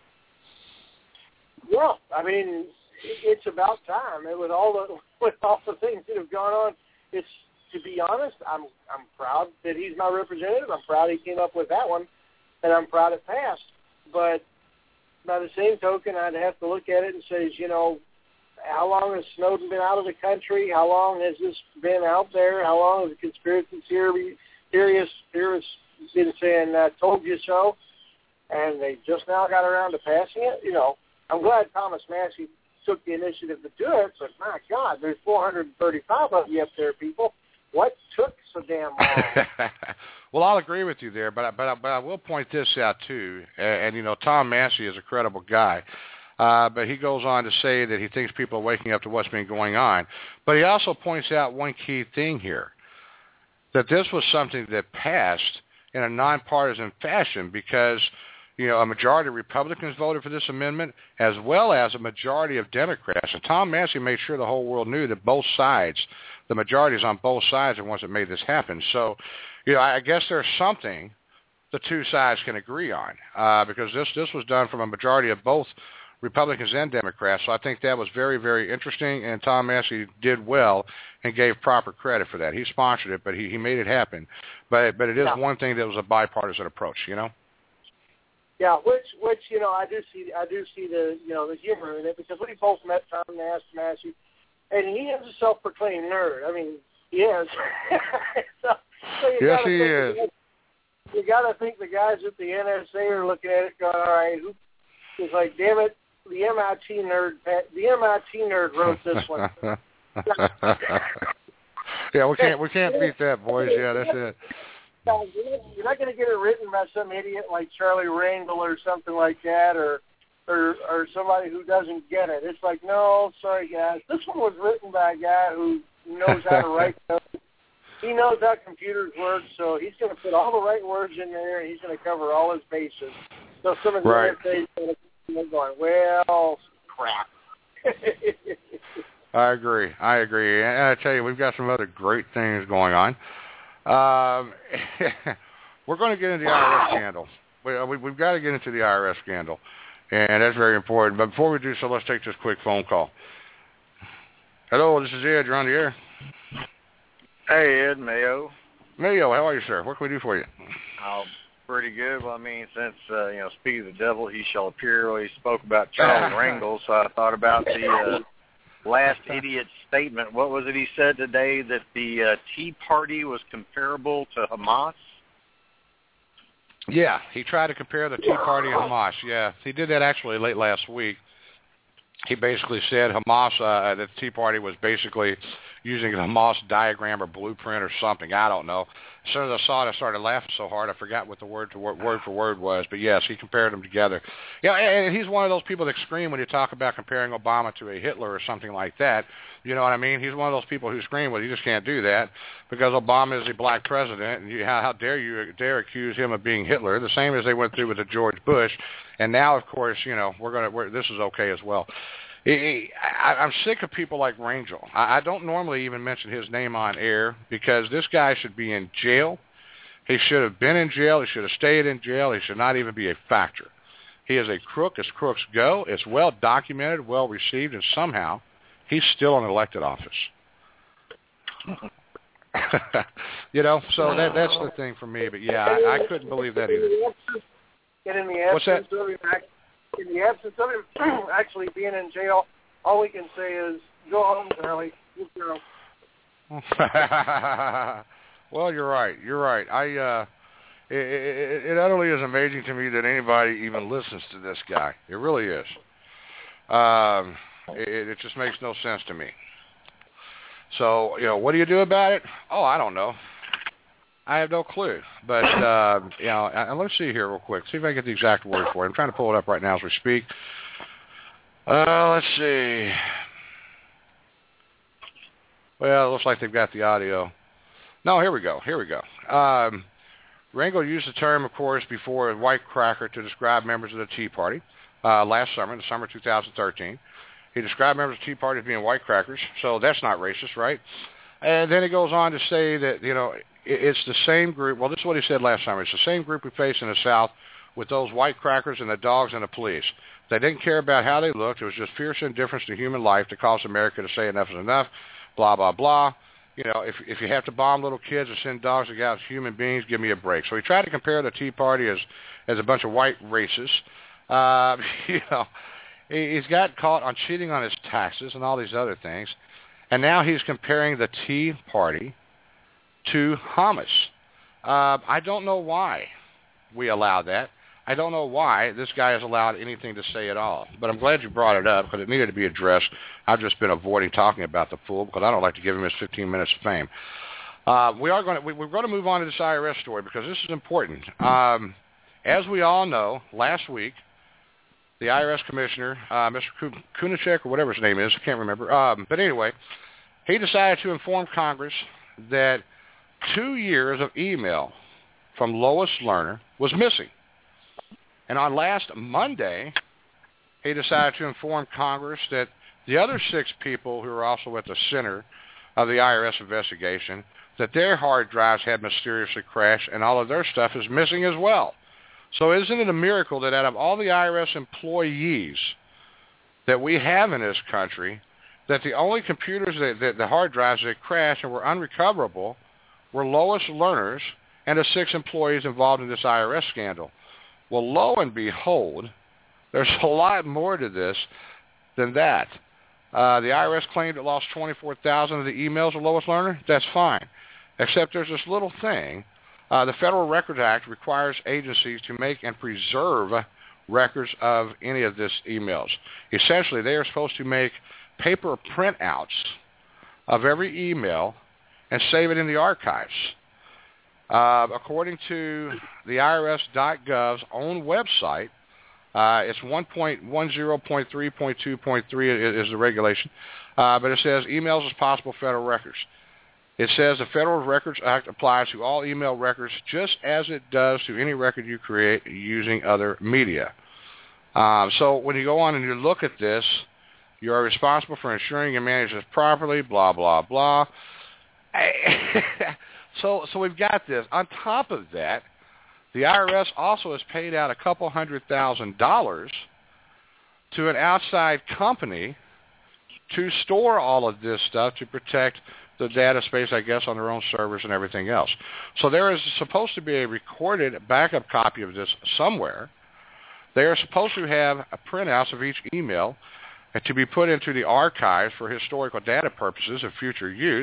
Well, I mean, it's about time. With all the things that have gone on, it's, to be honest, I'm proud that he's my representative. I'm proud he came up with that one, and I'm proud it passed. But by the same token, I'd have to look at it and say, how long has Snowden been out of the country? How long has this been out there? How long has the conspiracy theorists been saying, told you so? And they just now got around to passing it. I'm glad Thomas Massie took the initiative to do it, but my God, there's 435 of you up there, people. What took so damn long? Well, I'll agree with you there, but I will point this out too. And Tom Massie is a credible guy, but he goes on to say that he thinks people are waking up to what's been going on. But he also points out one key thing here, that this was something that passed in a nonpartisan fashion because a majority of Republicans voted for this amendment as well as a majority of Democrats. And Tom Massie made sure the whole world knew that both sides, the majorities on both sides are ones that made this happen. So, I guess there's something the two sides can agree on because this was done from a majority of both Republicans and Democrats. So I think that was very, very interesting, and Tom Massie did well and gave proper credit for that. He sponsored it, but he made it happen. But it is one thing that was a bipartisan approach, Yeah, which I do see the the humor in it because we both met Tom Massie, and he is a self-proclaimed nerd. I mean, he is. so yes, he is. you got to think the guys at the NSA are looking at it going, all right, it's like, damn it, the MIT nerd wrote this one. Yeah, we can't beat that, boys. Yeah, that's it. You're not going to get it written by some idiot like Charlie Rangel or something like that, or somebody who doesn't get it. It's like, no, sorry guys, this one was written by a guy who knows how to write code. He knows how computers work, so he's going to put all the right words in there, and he's going to cover all his bases. So some of the right. essays are going, well, crap. I agree. And I tell you, we've got some other great things going on. We're going to get into the IRS scandal. We've got to get into the IRS scandal, and that's very important. But before we do so, let's take this quick phone call. Hello, this is Ed. You're on the air. Hey, Ed, Mayo. Mayo, how are you, sir? What can we do for you? Oh, pretty good. Well, I mean, since, speak of the devil, he shall appear. Well, he spoke about Charlie Rangel, so I thought about the last idiot statement. What was it he said today, that the Tea Party was comparable to Hamas? Yeah, he tried to compare the Tea Party and Hamas. Yeah, he did that actually late last week. He basically said Hamas, that the Tea Party was basically using a Hamas diagram or blueprint or something. I don't know. As soon as I saw it, I started laughing so hard I forgot what the word for word was. But yes, he compared them together. Yeah, and he's one of those people that scream when you talk about comparing Obama to a Hitler or something like that. You know what I mean? He's one of those people who scream, well, you just can't do that because Obama is a black president, and how dare you accuse him of being Hitler? The same as they went through with the George Bush, and now, of course, this is okay as well. I'm sick of people like Rangel. I don't normally even mention his name on air because this guy should be in jail. He should have been in jail. He should have stayed in jail. He should not even be a factor. He is a crook as crooks go. It's well documented, well received, and somehow he's still in elected office. So that's the thing for me. But yeah, I couldn't believe that either. What's that? In the absence of him actually being in jail, all we can say is, go home, Charlie. Good girl. Well, you're right. It utterly is amazing to me that anybody even listens to this guy. It really is. It just makes no sense to me. So, what do you do about it? Oh, I don't know. I have no clue. But, and let's see here real quick. See if I can get the exact word for it. I'm trying to pull it up right now as we speak. Let's see. Well, it looks like they've got the audio. No, here we go. Rangel used the term, of course, before white cracker to describe members of the Tea Party last summer, in the summer of 2013. He described members of the Tea Party as being white crackers, so that's not racist, right? And then he goes on to say that, it's the same group. Well, this is what he said last summer. It's the same group we face in the South with those white crackers and the dogs and the police. They didn't care about how they looked. It was just fierce indifference to human life that caused America to say enough is enough, blah, blah, blah. If you have to bomb little kids or send dogs against human beings, give me a break. So he tried to compare the Tea Party as a bunch of white racists. He's got caught on cheating on his taxes and all these other things. And now he's comparing the Tea Party to Hamas. I don't know why we allow that. I don't know why this guy has allowed anything to say at all. But I'm glad you brought it up because it needed to be addressed. I've just been avoiding talking about the fool because I don't like to give him his 15 minutes of fame. We're going to move on to this IRS story because this is important. As we all know, last week, the IRS commissioner, Mr. Kunacek, or whatever his name is, I can't remember. But anyway, he decided to inform Congress that 2 years of email from Lois Lerner was missing. And on last Monday, he decided to inform Congress that the other 6 people who are also at the center of the IRS investigation, that their hard drives had mysteriously crashed and all of their stuff is missing as well. So isn't it a miracle that out of all the IRS employees that we have in this country, that the only computers, that the hard drives that crashed and were unrecoverable were Lois Lerner's and the 6 employees involved in this IRS scandal? Well, lo and behold, there's a lot more to this than that. The IRS claimed it lost 24,000 of the emails of Lois Lerner. That's fine. Except there's this little thing The Federal Records Act requires agencies to make and preserve records of any of this emails. Essentially, they are supposed to make paper printouts of every email and save it in the archives. According to the IRS.gov's own website, it's 1.10.3.2.3 is the regulation, but it says emails as possible federal records. It says the Federal Records Act applies to all email records just as it does to any record you create using other media. So when you go on and you look at this, you are responsible for ensuring you manage this properly, blah, blah, blah. So we've got this. On top of that, the IRS also has paid out $200,000 to an outside company to store all of this stuff to protect the data space, I guess, on their own servers and everything else. So there is supposed to be a recorded backup copy of this somewhere. They are supposed to have printouts of each email to be put into the archives for historical data purposes of future use.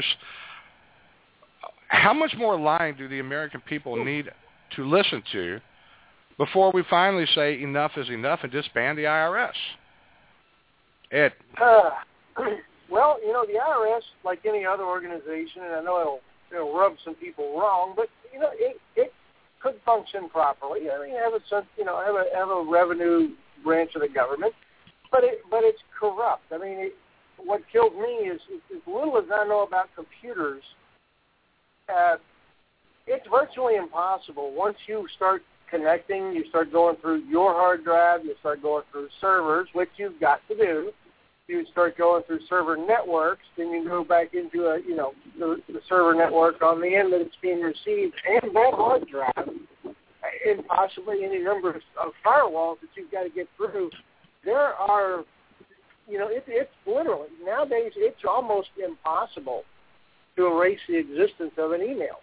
How much more lying do the American people need to listen to before we finally say enough is enough and disband the IRS? Ed? Well, you know, the IRS, like any other organization, and I know it'll rub some people wrong, but you know, it could function properly. I mean, have a revenue branch of the government, but it's corrupt. I mean, what killed me is as little as I know about computers. It's virtually impossible. Once you start connecting, you start going through your hard drive, you start going through servers, which you've got to do. You start going through server networks, then you go back into the server network on the end that it's being received, and that hard drive, and possibly any number of firewalls that you've got to get through. There are, it's literally, nowadays it's almost impossible to erase the existence of an email.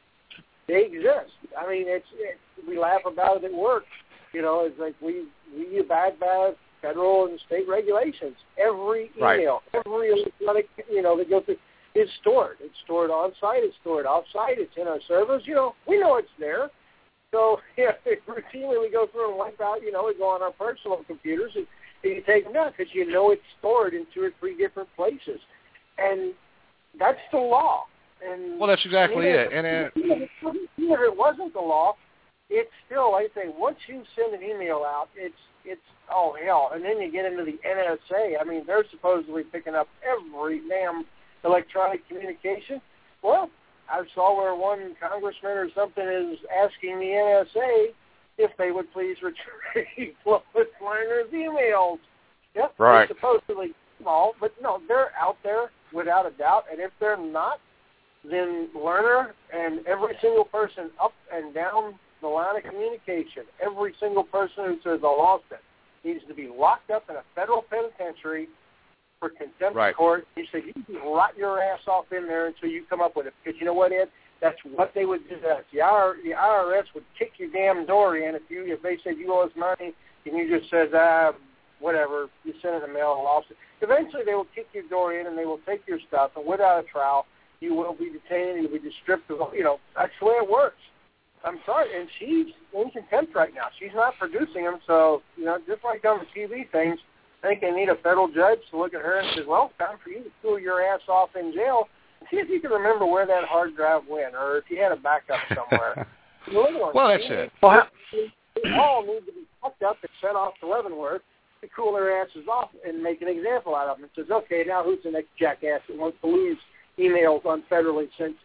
They exist. I mean, we laugh about it at work. It's like we abide by federal and state regulations. Every email, every electronic, that goes through is stored. It's stored on site. It's stored off site. It's in our servers. We know it's there. So routinely we go through and wipe out. We go on our personal computers and you take them down because it's stored in 2 or 3 different places, and that's the law. And well, that's exactly it. And even if it wasn't the law, it's still, I think, once you send an email out, it's oh hell. And then you get into the NSA. I mean, they're supposedly picking up every damn electronic communication. Well, I saw where one congressman or something is asking the NSA if they would please retrieve Lois Lerner's emails. Yep, right. They're supposedly small, but no, they're out there without a doubt. And if they're not, then Lerner and every single person up and down the line of communication, every single person who says I lost it, needs to be locked up in a federal penitentiary for contempt of court. He said, you can rot your ass off in there until you come up with it. Because you know what, Ed? That's what they would do. The IRS would kick your damn door in if they said you owe us money and you just said, whatever, you sent it in the mail and lost it. Eventually they will kick your door in and they will take your stuff, and without a trial, you will be detained and you'll be stripped of, that's the way it works. I'm sorry, and she's in contempt right now. She's not producing them, so, just like on the TV things, I think they need a federal judge to look at her and say, well, time for you to cool your ass off in jail and see if you can remember where that hard drive went or if you had a backup somewhere. Well, that's it. They all need to be fucked up and sent off to Leavenworth to cool their asses off and make an example out of them. It says, okay, now who's the next jackass that wants to lose emails on federally sent,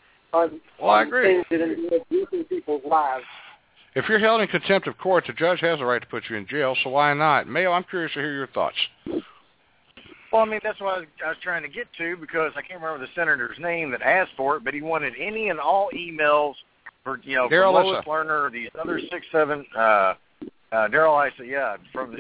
on I agree. Things that are people's lives. If you're held in contempt of court, the judge has a right to put you in jail, so why not? Mayo, I'm curious to hear your thoughts. Well, I mean, that's what I was trying to get to, because I can't remember the senator's name that asked for it, but he wanted any and all emails for, from Lois Lerner or these other 6, 7, Daryl Issa, from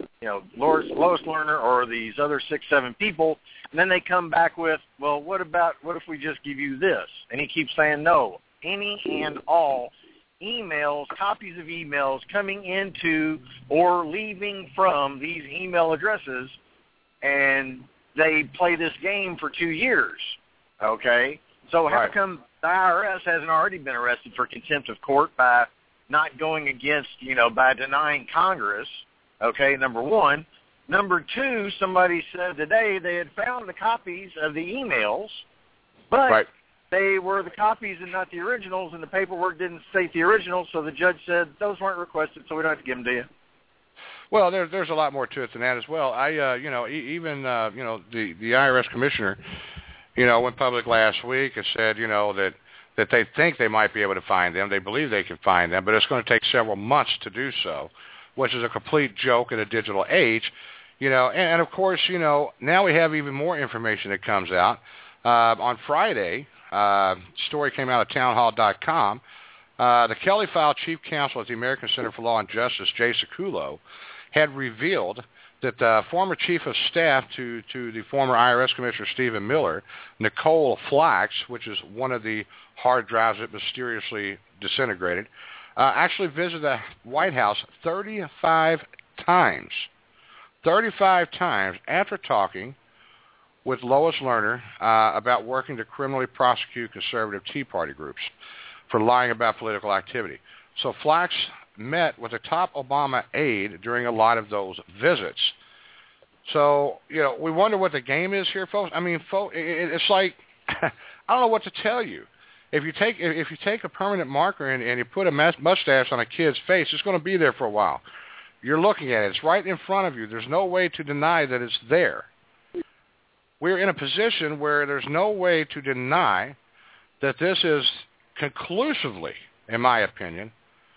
Lois Lerner or these other 6, 7 people, and then they come back with, well, what if we just give you this? And he keeps saying no. Any and all emails, copies of emails coming into or leaving from these email addresses, and they play this game for 2 years. Okay? So how come the IRS hasn't already been arrested for contempt of court by not going against, by denying Congress, okay, number one. Number two, somebody said today they had found the copies of the emails, but they were the copies and not the originals, and the paperwork didn't state the originals, so the judge said those weren't requested, so we don't have to give them to you. Well, there's a lot more to it than that as well. Even the IRS commissioner, went public last week and said, that they think they might be able to find them. They believe they can find them, but it's going to take several months to do so, which is a complete joke in a digital age. And of course, now we have even more information that comes out. On Friday, story came out of townhall.com. The Kelly File chief counsel at the American Center for Law and Justice, Jay Sekulow, had revealed that the former chief of staff to the former IRS Commissioner Stephen Miller, Nicole Flax, which is one of the hard drives that mysteriously disintegrated, actually visited the White House 35 times. 35 times after talking with Lois Lerner about working to criminally prosecute conservative Tea Party groups for lying about political activity. So Flax met with a top Obama aide during a lot of those visits. So, we wonder what the game is here, folks. I mean, it's like, I don't know what to tell you. If you take a permanent marker and you put a mustache on a kid's face, it's going to be there for a while. You're looking at it. It's right in front of you. There's no way to deny that it's there. We're in a position where there's no way to deny that this is conclusively, in my opinion,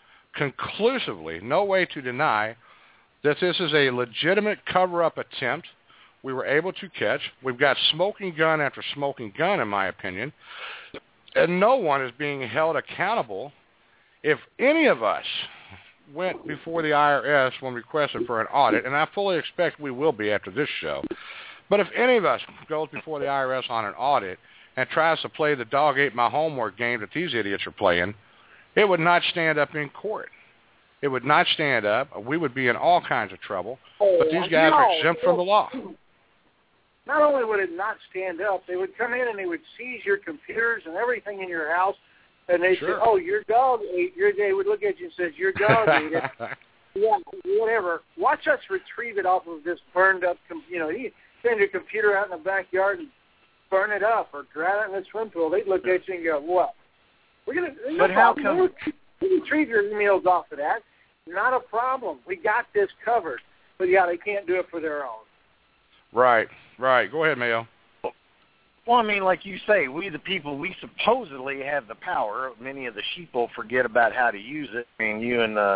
no way to deny that this is a legitimate cover-up attempt we were able to catch. We've got smoking gun after smoking gun, in my opinion, and no one is being held accountable. If any of us went before the IRS when requested for an audit, and I fully expect we will be after this show, but if any of us goes before the IRS on an audit and tries to play the dog ate my homework game that these idiots are playing, it would not stand up in court. It would not stand up. We would be in all kinds of trouble. But these guys are exempt from the law. Not only would it not stand up, they would come in and they would seize your computers and everything in your house, and they say, "Oh, your dog ate." They would look at you and says, "Your dog ate it." Yeah, whatever. Watch us retrieve it off of this burned up. You send your computer out in the backyard and burn it up, or drown it in a swim pool. They'd look at you and go, "What? We're gonna." But how come? We retrieve your emails off of that. Not a problem. We got this covered. But yeah, they can't do it for their own. Right. Go ahead, Mayo. Well, I mean, like you say, we the people, we supposedly have the power. Many of the sheeple forget about how to use it. I mean, you and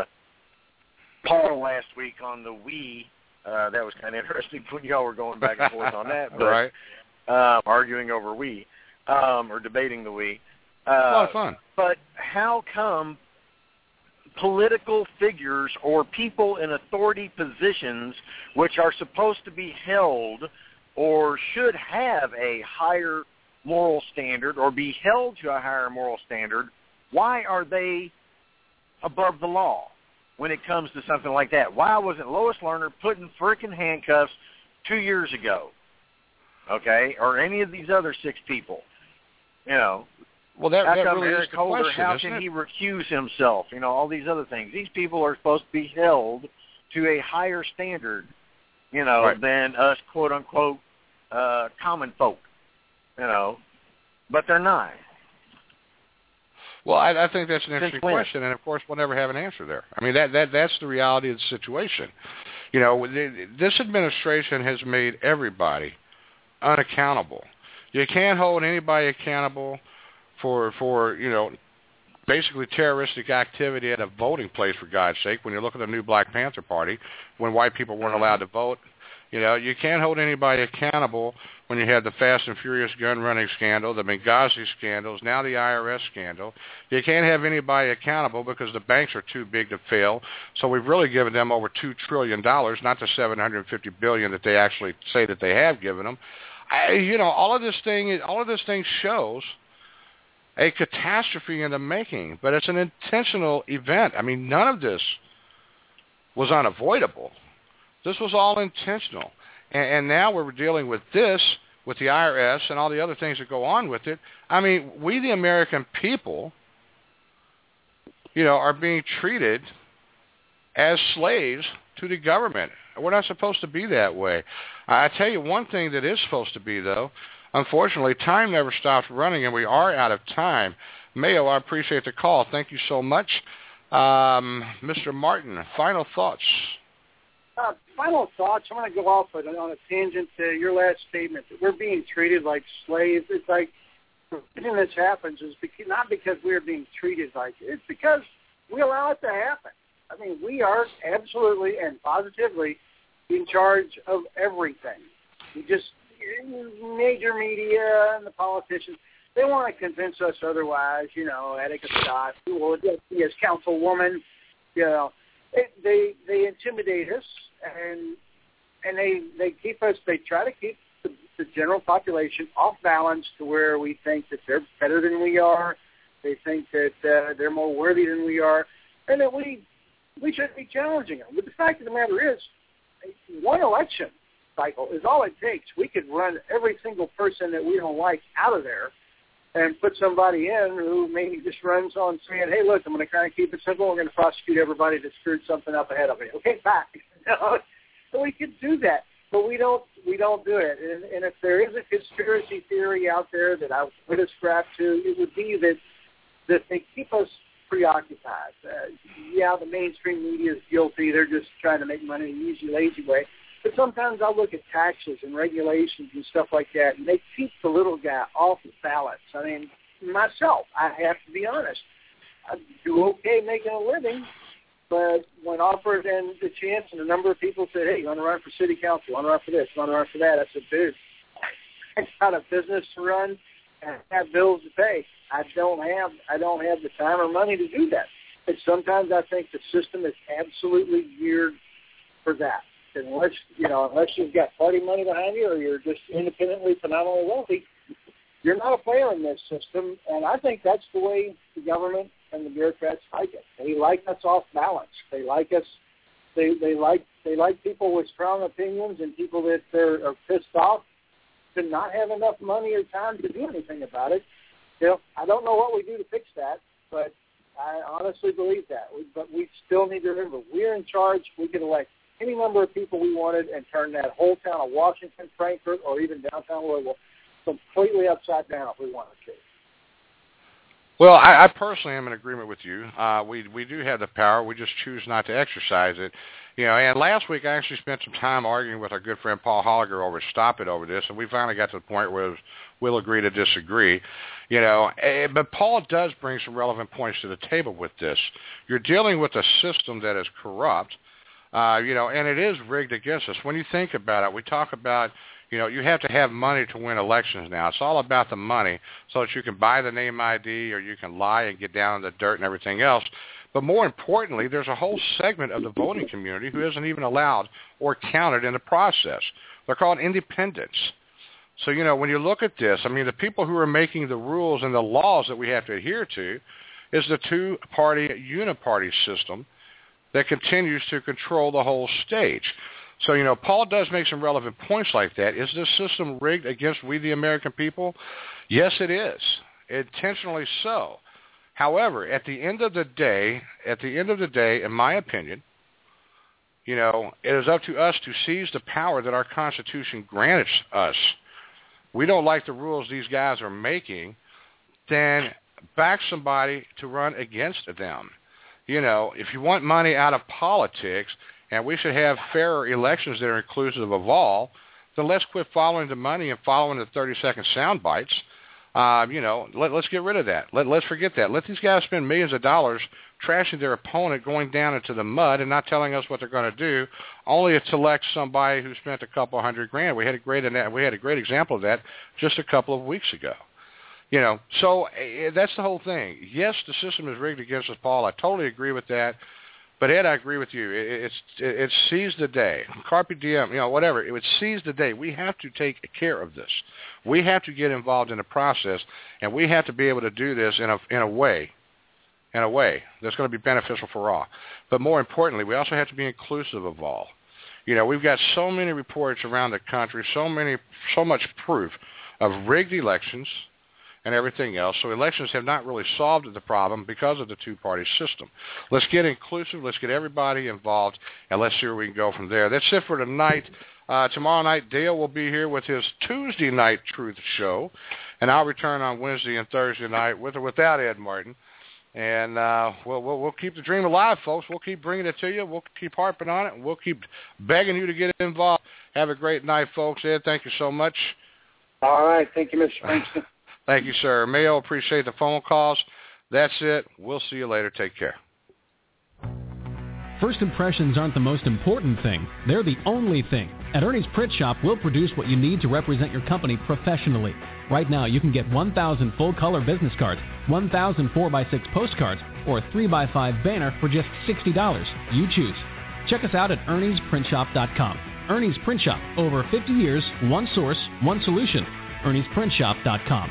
Paul last week on the Wii, that was kind of interesting when y'all were going back and forth on that. But, right. Arguing over Wii, or debating the Wii. A lot of fun. But how come political figures or people in authority positions, which are supposed to be held or should have a higher moral standard or be held to a higher moral standard, why are they above the law when it comes to something like that? Why wasn't Lois Lerner put in frickin' handcuffs 2 years ago? Okay? Or any of these other 6 people? Well, that really Eric is the Holder, question, how isn't can it? he recuse himself? All these other things. These people are supposed to be held to a higher standard, right. than us, quote unquote, common folk. But they're not. Well, I think that's an interesting question, and of course, we'll never have an answer there. I mean, that's the reality of the situation. This administration has made everybody unaccountable. You can't hold anybody accountable for basically terroristic activity at a voting place, for God's sake. When you look at the new Black Panther Party, when white people weren't allowed to vote, you can't hold anybody accountable when you had the Fast and Furious gun running scandal, the Benghazi scandals, now the IRS scandal. You can't have anybody accountable because the banks are too big to fail. So we've really given them over $2 trillion, not the $750 billion that they actually say that they have given them. All of this thing shows a catastrophe in the making, but it's an intentional event. I mean, none of this was unavoidable. This was all intentional. And now we're dealing with this, with the IRS and all the other things that go on with it. I mean, we the American people, are being treated as slaves to the government. We're not supposed to be that way. I tell you one thing that is supposed to be, though. Unfortunately, time never stops running, and we are out of time. Mayo, I appreciate the call. Thank you so much. Mr. Martin, final thoughts. Final thoughts. I want to go off on a tangent to your last statement, that we're being treated like slaves. It's like the reason this happens is not because we're being treated like it. It's because we allow it to happen. I mean, we are absolutely and positively in charge of everything. We just, major media and the politicians, they want to convince us otherwise. Attica Scott, who will be as councilwoman, they intimidate us and they keep us. They try to keep the general population off balance to where we think that they're better than we are. They think that they're more worthy than we are, and that we should be challenging them. But the fact of the matter is, one election cycle is all it takes. We could run every single person that we don't like out of there and put somebody in who maybe just runs on saying, hey, look, I'm going to kind of keep it simple. We're going to prosecute everybody that screwed something up ahead of me. Okay, bye. So we could do that, but we don't do it. And if there is a conspiracy theory out there that I would ascribe to, it would be that they keep us preoccupied. The mainstream media is guilty. They're just trying to make money in an easy, lazy way. But sometimes I'll look at taxes and regulations and stuff like that, and they keep the little guy off the balance. I mean, myself, I have to be honest. I do okay making a living, but when offered and the chance and a number of people said, hey, you want to run for city council, you want to run for this, you want to run for that, I said, dude, I got a business to run and I have bills to pay. I don't have the time or money to do that. And sometimes I think the system is absolutely geared for that. Unless you've got party money behind you or you're just independently phenomenally wealthy, you're not a player in this system. And I think that's the way the government and the bureaucrats like it. They like us off balance. They like us. They like people with strong opinions and people that are pissed off to not have enough money or time to do anything about it. I don't know what we do to fix that, but I honestly believe that. But we still need to remember, we're in charge. We can elect any number of people we wanted and turn that whole town of Washington, Frankfort, or even downtown Louisville completely upside down if we wanted to. Well, I personally am in agreement with you. We do have the power. We just choose not to exercise it. And last week I actually spent some time arguing with our good friend Paul Holliger over Stop It over this, and we finally got to the point where we'll agree to disagree. But Paul does bring some relevant points to the table with this. You're dealing with a system that is corrupt, and it is rigged against us. When you think about it, we talk about, you have to have money to win elections now. It's all about the money so that you can buy the name ID or you can lie and get down in the dirt and everything else. But more importantly, there's a whole segment of the voting community who isn't even allowed or counted in the process. They're called independents. So, when you look at this, the people who are making the rules and the laws that we have to adhere to is the two-party uniparty system that continues to control the whole stage. So, Paul does make some relevant points like that. Is this system rigged against we the American people? Yes, it is. Intentionally so. However, at the end of the day, in my opinion, it is up to us to seize the power that our Constitution grants us. We don't like the rules these guys are making, then back somebody to run against them. If you want money out of politics, and we should have fairer elections that are inclusive of all, then let's quit following the money and following the 30-second sound bites. Let's get rid of that. Let's forget that. Let these guys spend millions of dollars trashing their opponent, going down into the mud, and not telling us what they're going to do, only to select somebody who spent a couple $100,000. We had a great example of that just a couple of weeks ago. So that's the whole thing. Yes, the system is rigged against us, Paul. I totally agree with that. But Ed, I agree with you. It seize the day. Carpe diem, whatever. It would seize the day. We have to take care of this. We have to get involved in the process, and we have to be able to do this in a way that's going to be beneficial for all. But more importantly, we also have to be inclusive of all. We've got so many reports around the country, so much proof of rigged elections and everything else. So elections have not really solved the problem because of the two-party system. Let's get inclusive. Let's get everybody involved, and let's see where we can go from there. That's it for tonight. Tomorrow night, Dale will be here with his Tuesday Night Truth Show, and I'll return on Wednesday and Thursday night with or without Ed Martin. And we'll keep the dream alive, folks. We'll keep bringing it to you. We'll keep harping on it, and we'll keep begging you to get involved. Have a great night, folks. Ed, thank you so much. All right. Thank you, Mr. Frankston. Thank you, sir. Mayo, appreciate the phone calls. That's it. We'll see you later. Take care. First impressions aren't the most important thing. They're the only thing. At Ernie's Print Shop, we'll produce what you need to represent your company professionally. Right now, you can get 1,000 full-color business cards, 1,000 4x6 postcards, or a 3x5 banner for just $60. You choose. Check us out at Ernie'sPrintShop.com. Ernie's Print Shop. Over 50 years, one source, one solution. Ernie'sPrintShop.com.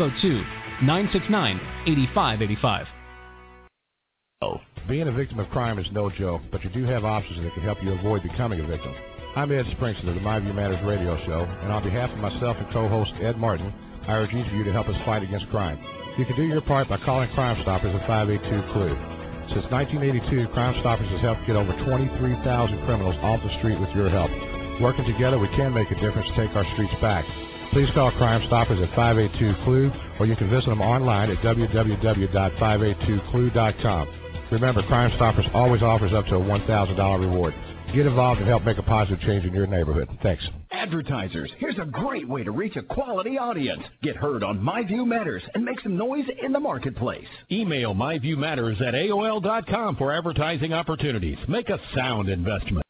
502-969-8585. Being a victim of crime is no joke, but you do have options that can help you avoid becoming a victim. I'm Ed Springston of the My View Matters radio show, and on behalf of myself and co-host Ed Martin, I urge each of you to help us fight against crime. You can do your part by calling Crime Stoppers at 582-CLUE. Since 1982, Crime Stoppers has helped get over 23,000 criminals off the street with your help. Working together, we can make a difference to take our streets back. Please call Crime Stoppers at 582-CLUE, or you can visit them online at www.582clue.com. Remember, Crime Stoppers always offers up to a $1,000 reward. Get involved and help make a positive change in your neighborhood. Thanks. Advertisers, here's a great way to reach a quality audience. Get heard on My View Matters and make some noise in the marketplace. Email myviewmatters@aol.com for advertising opportunities. Make a sound investment.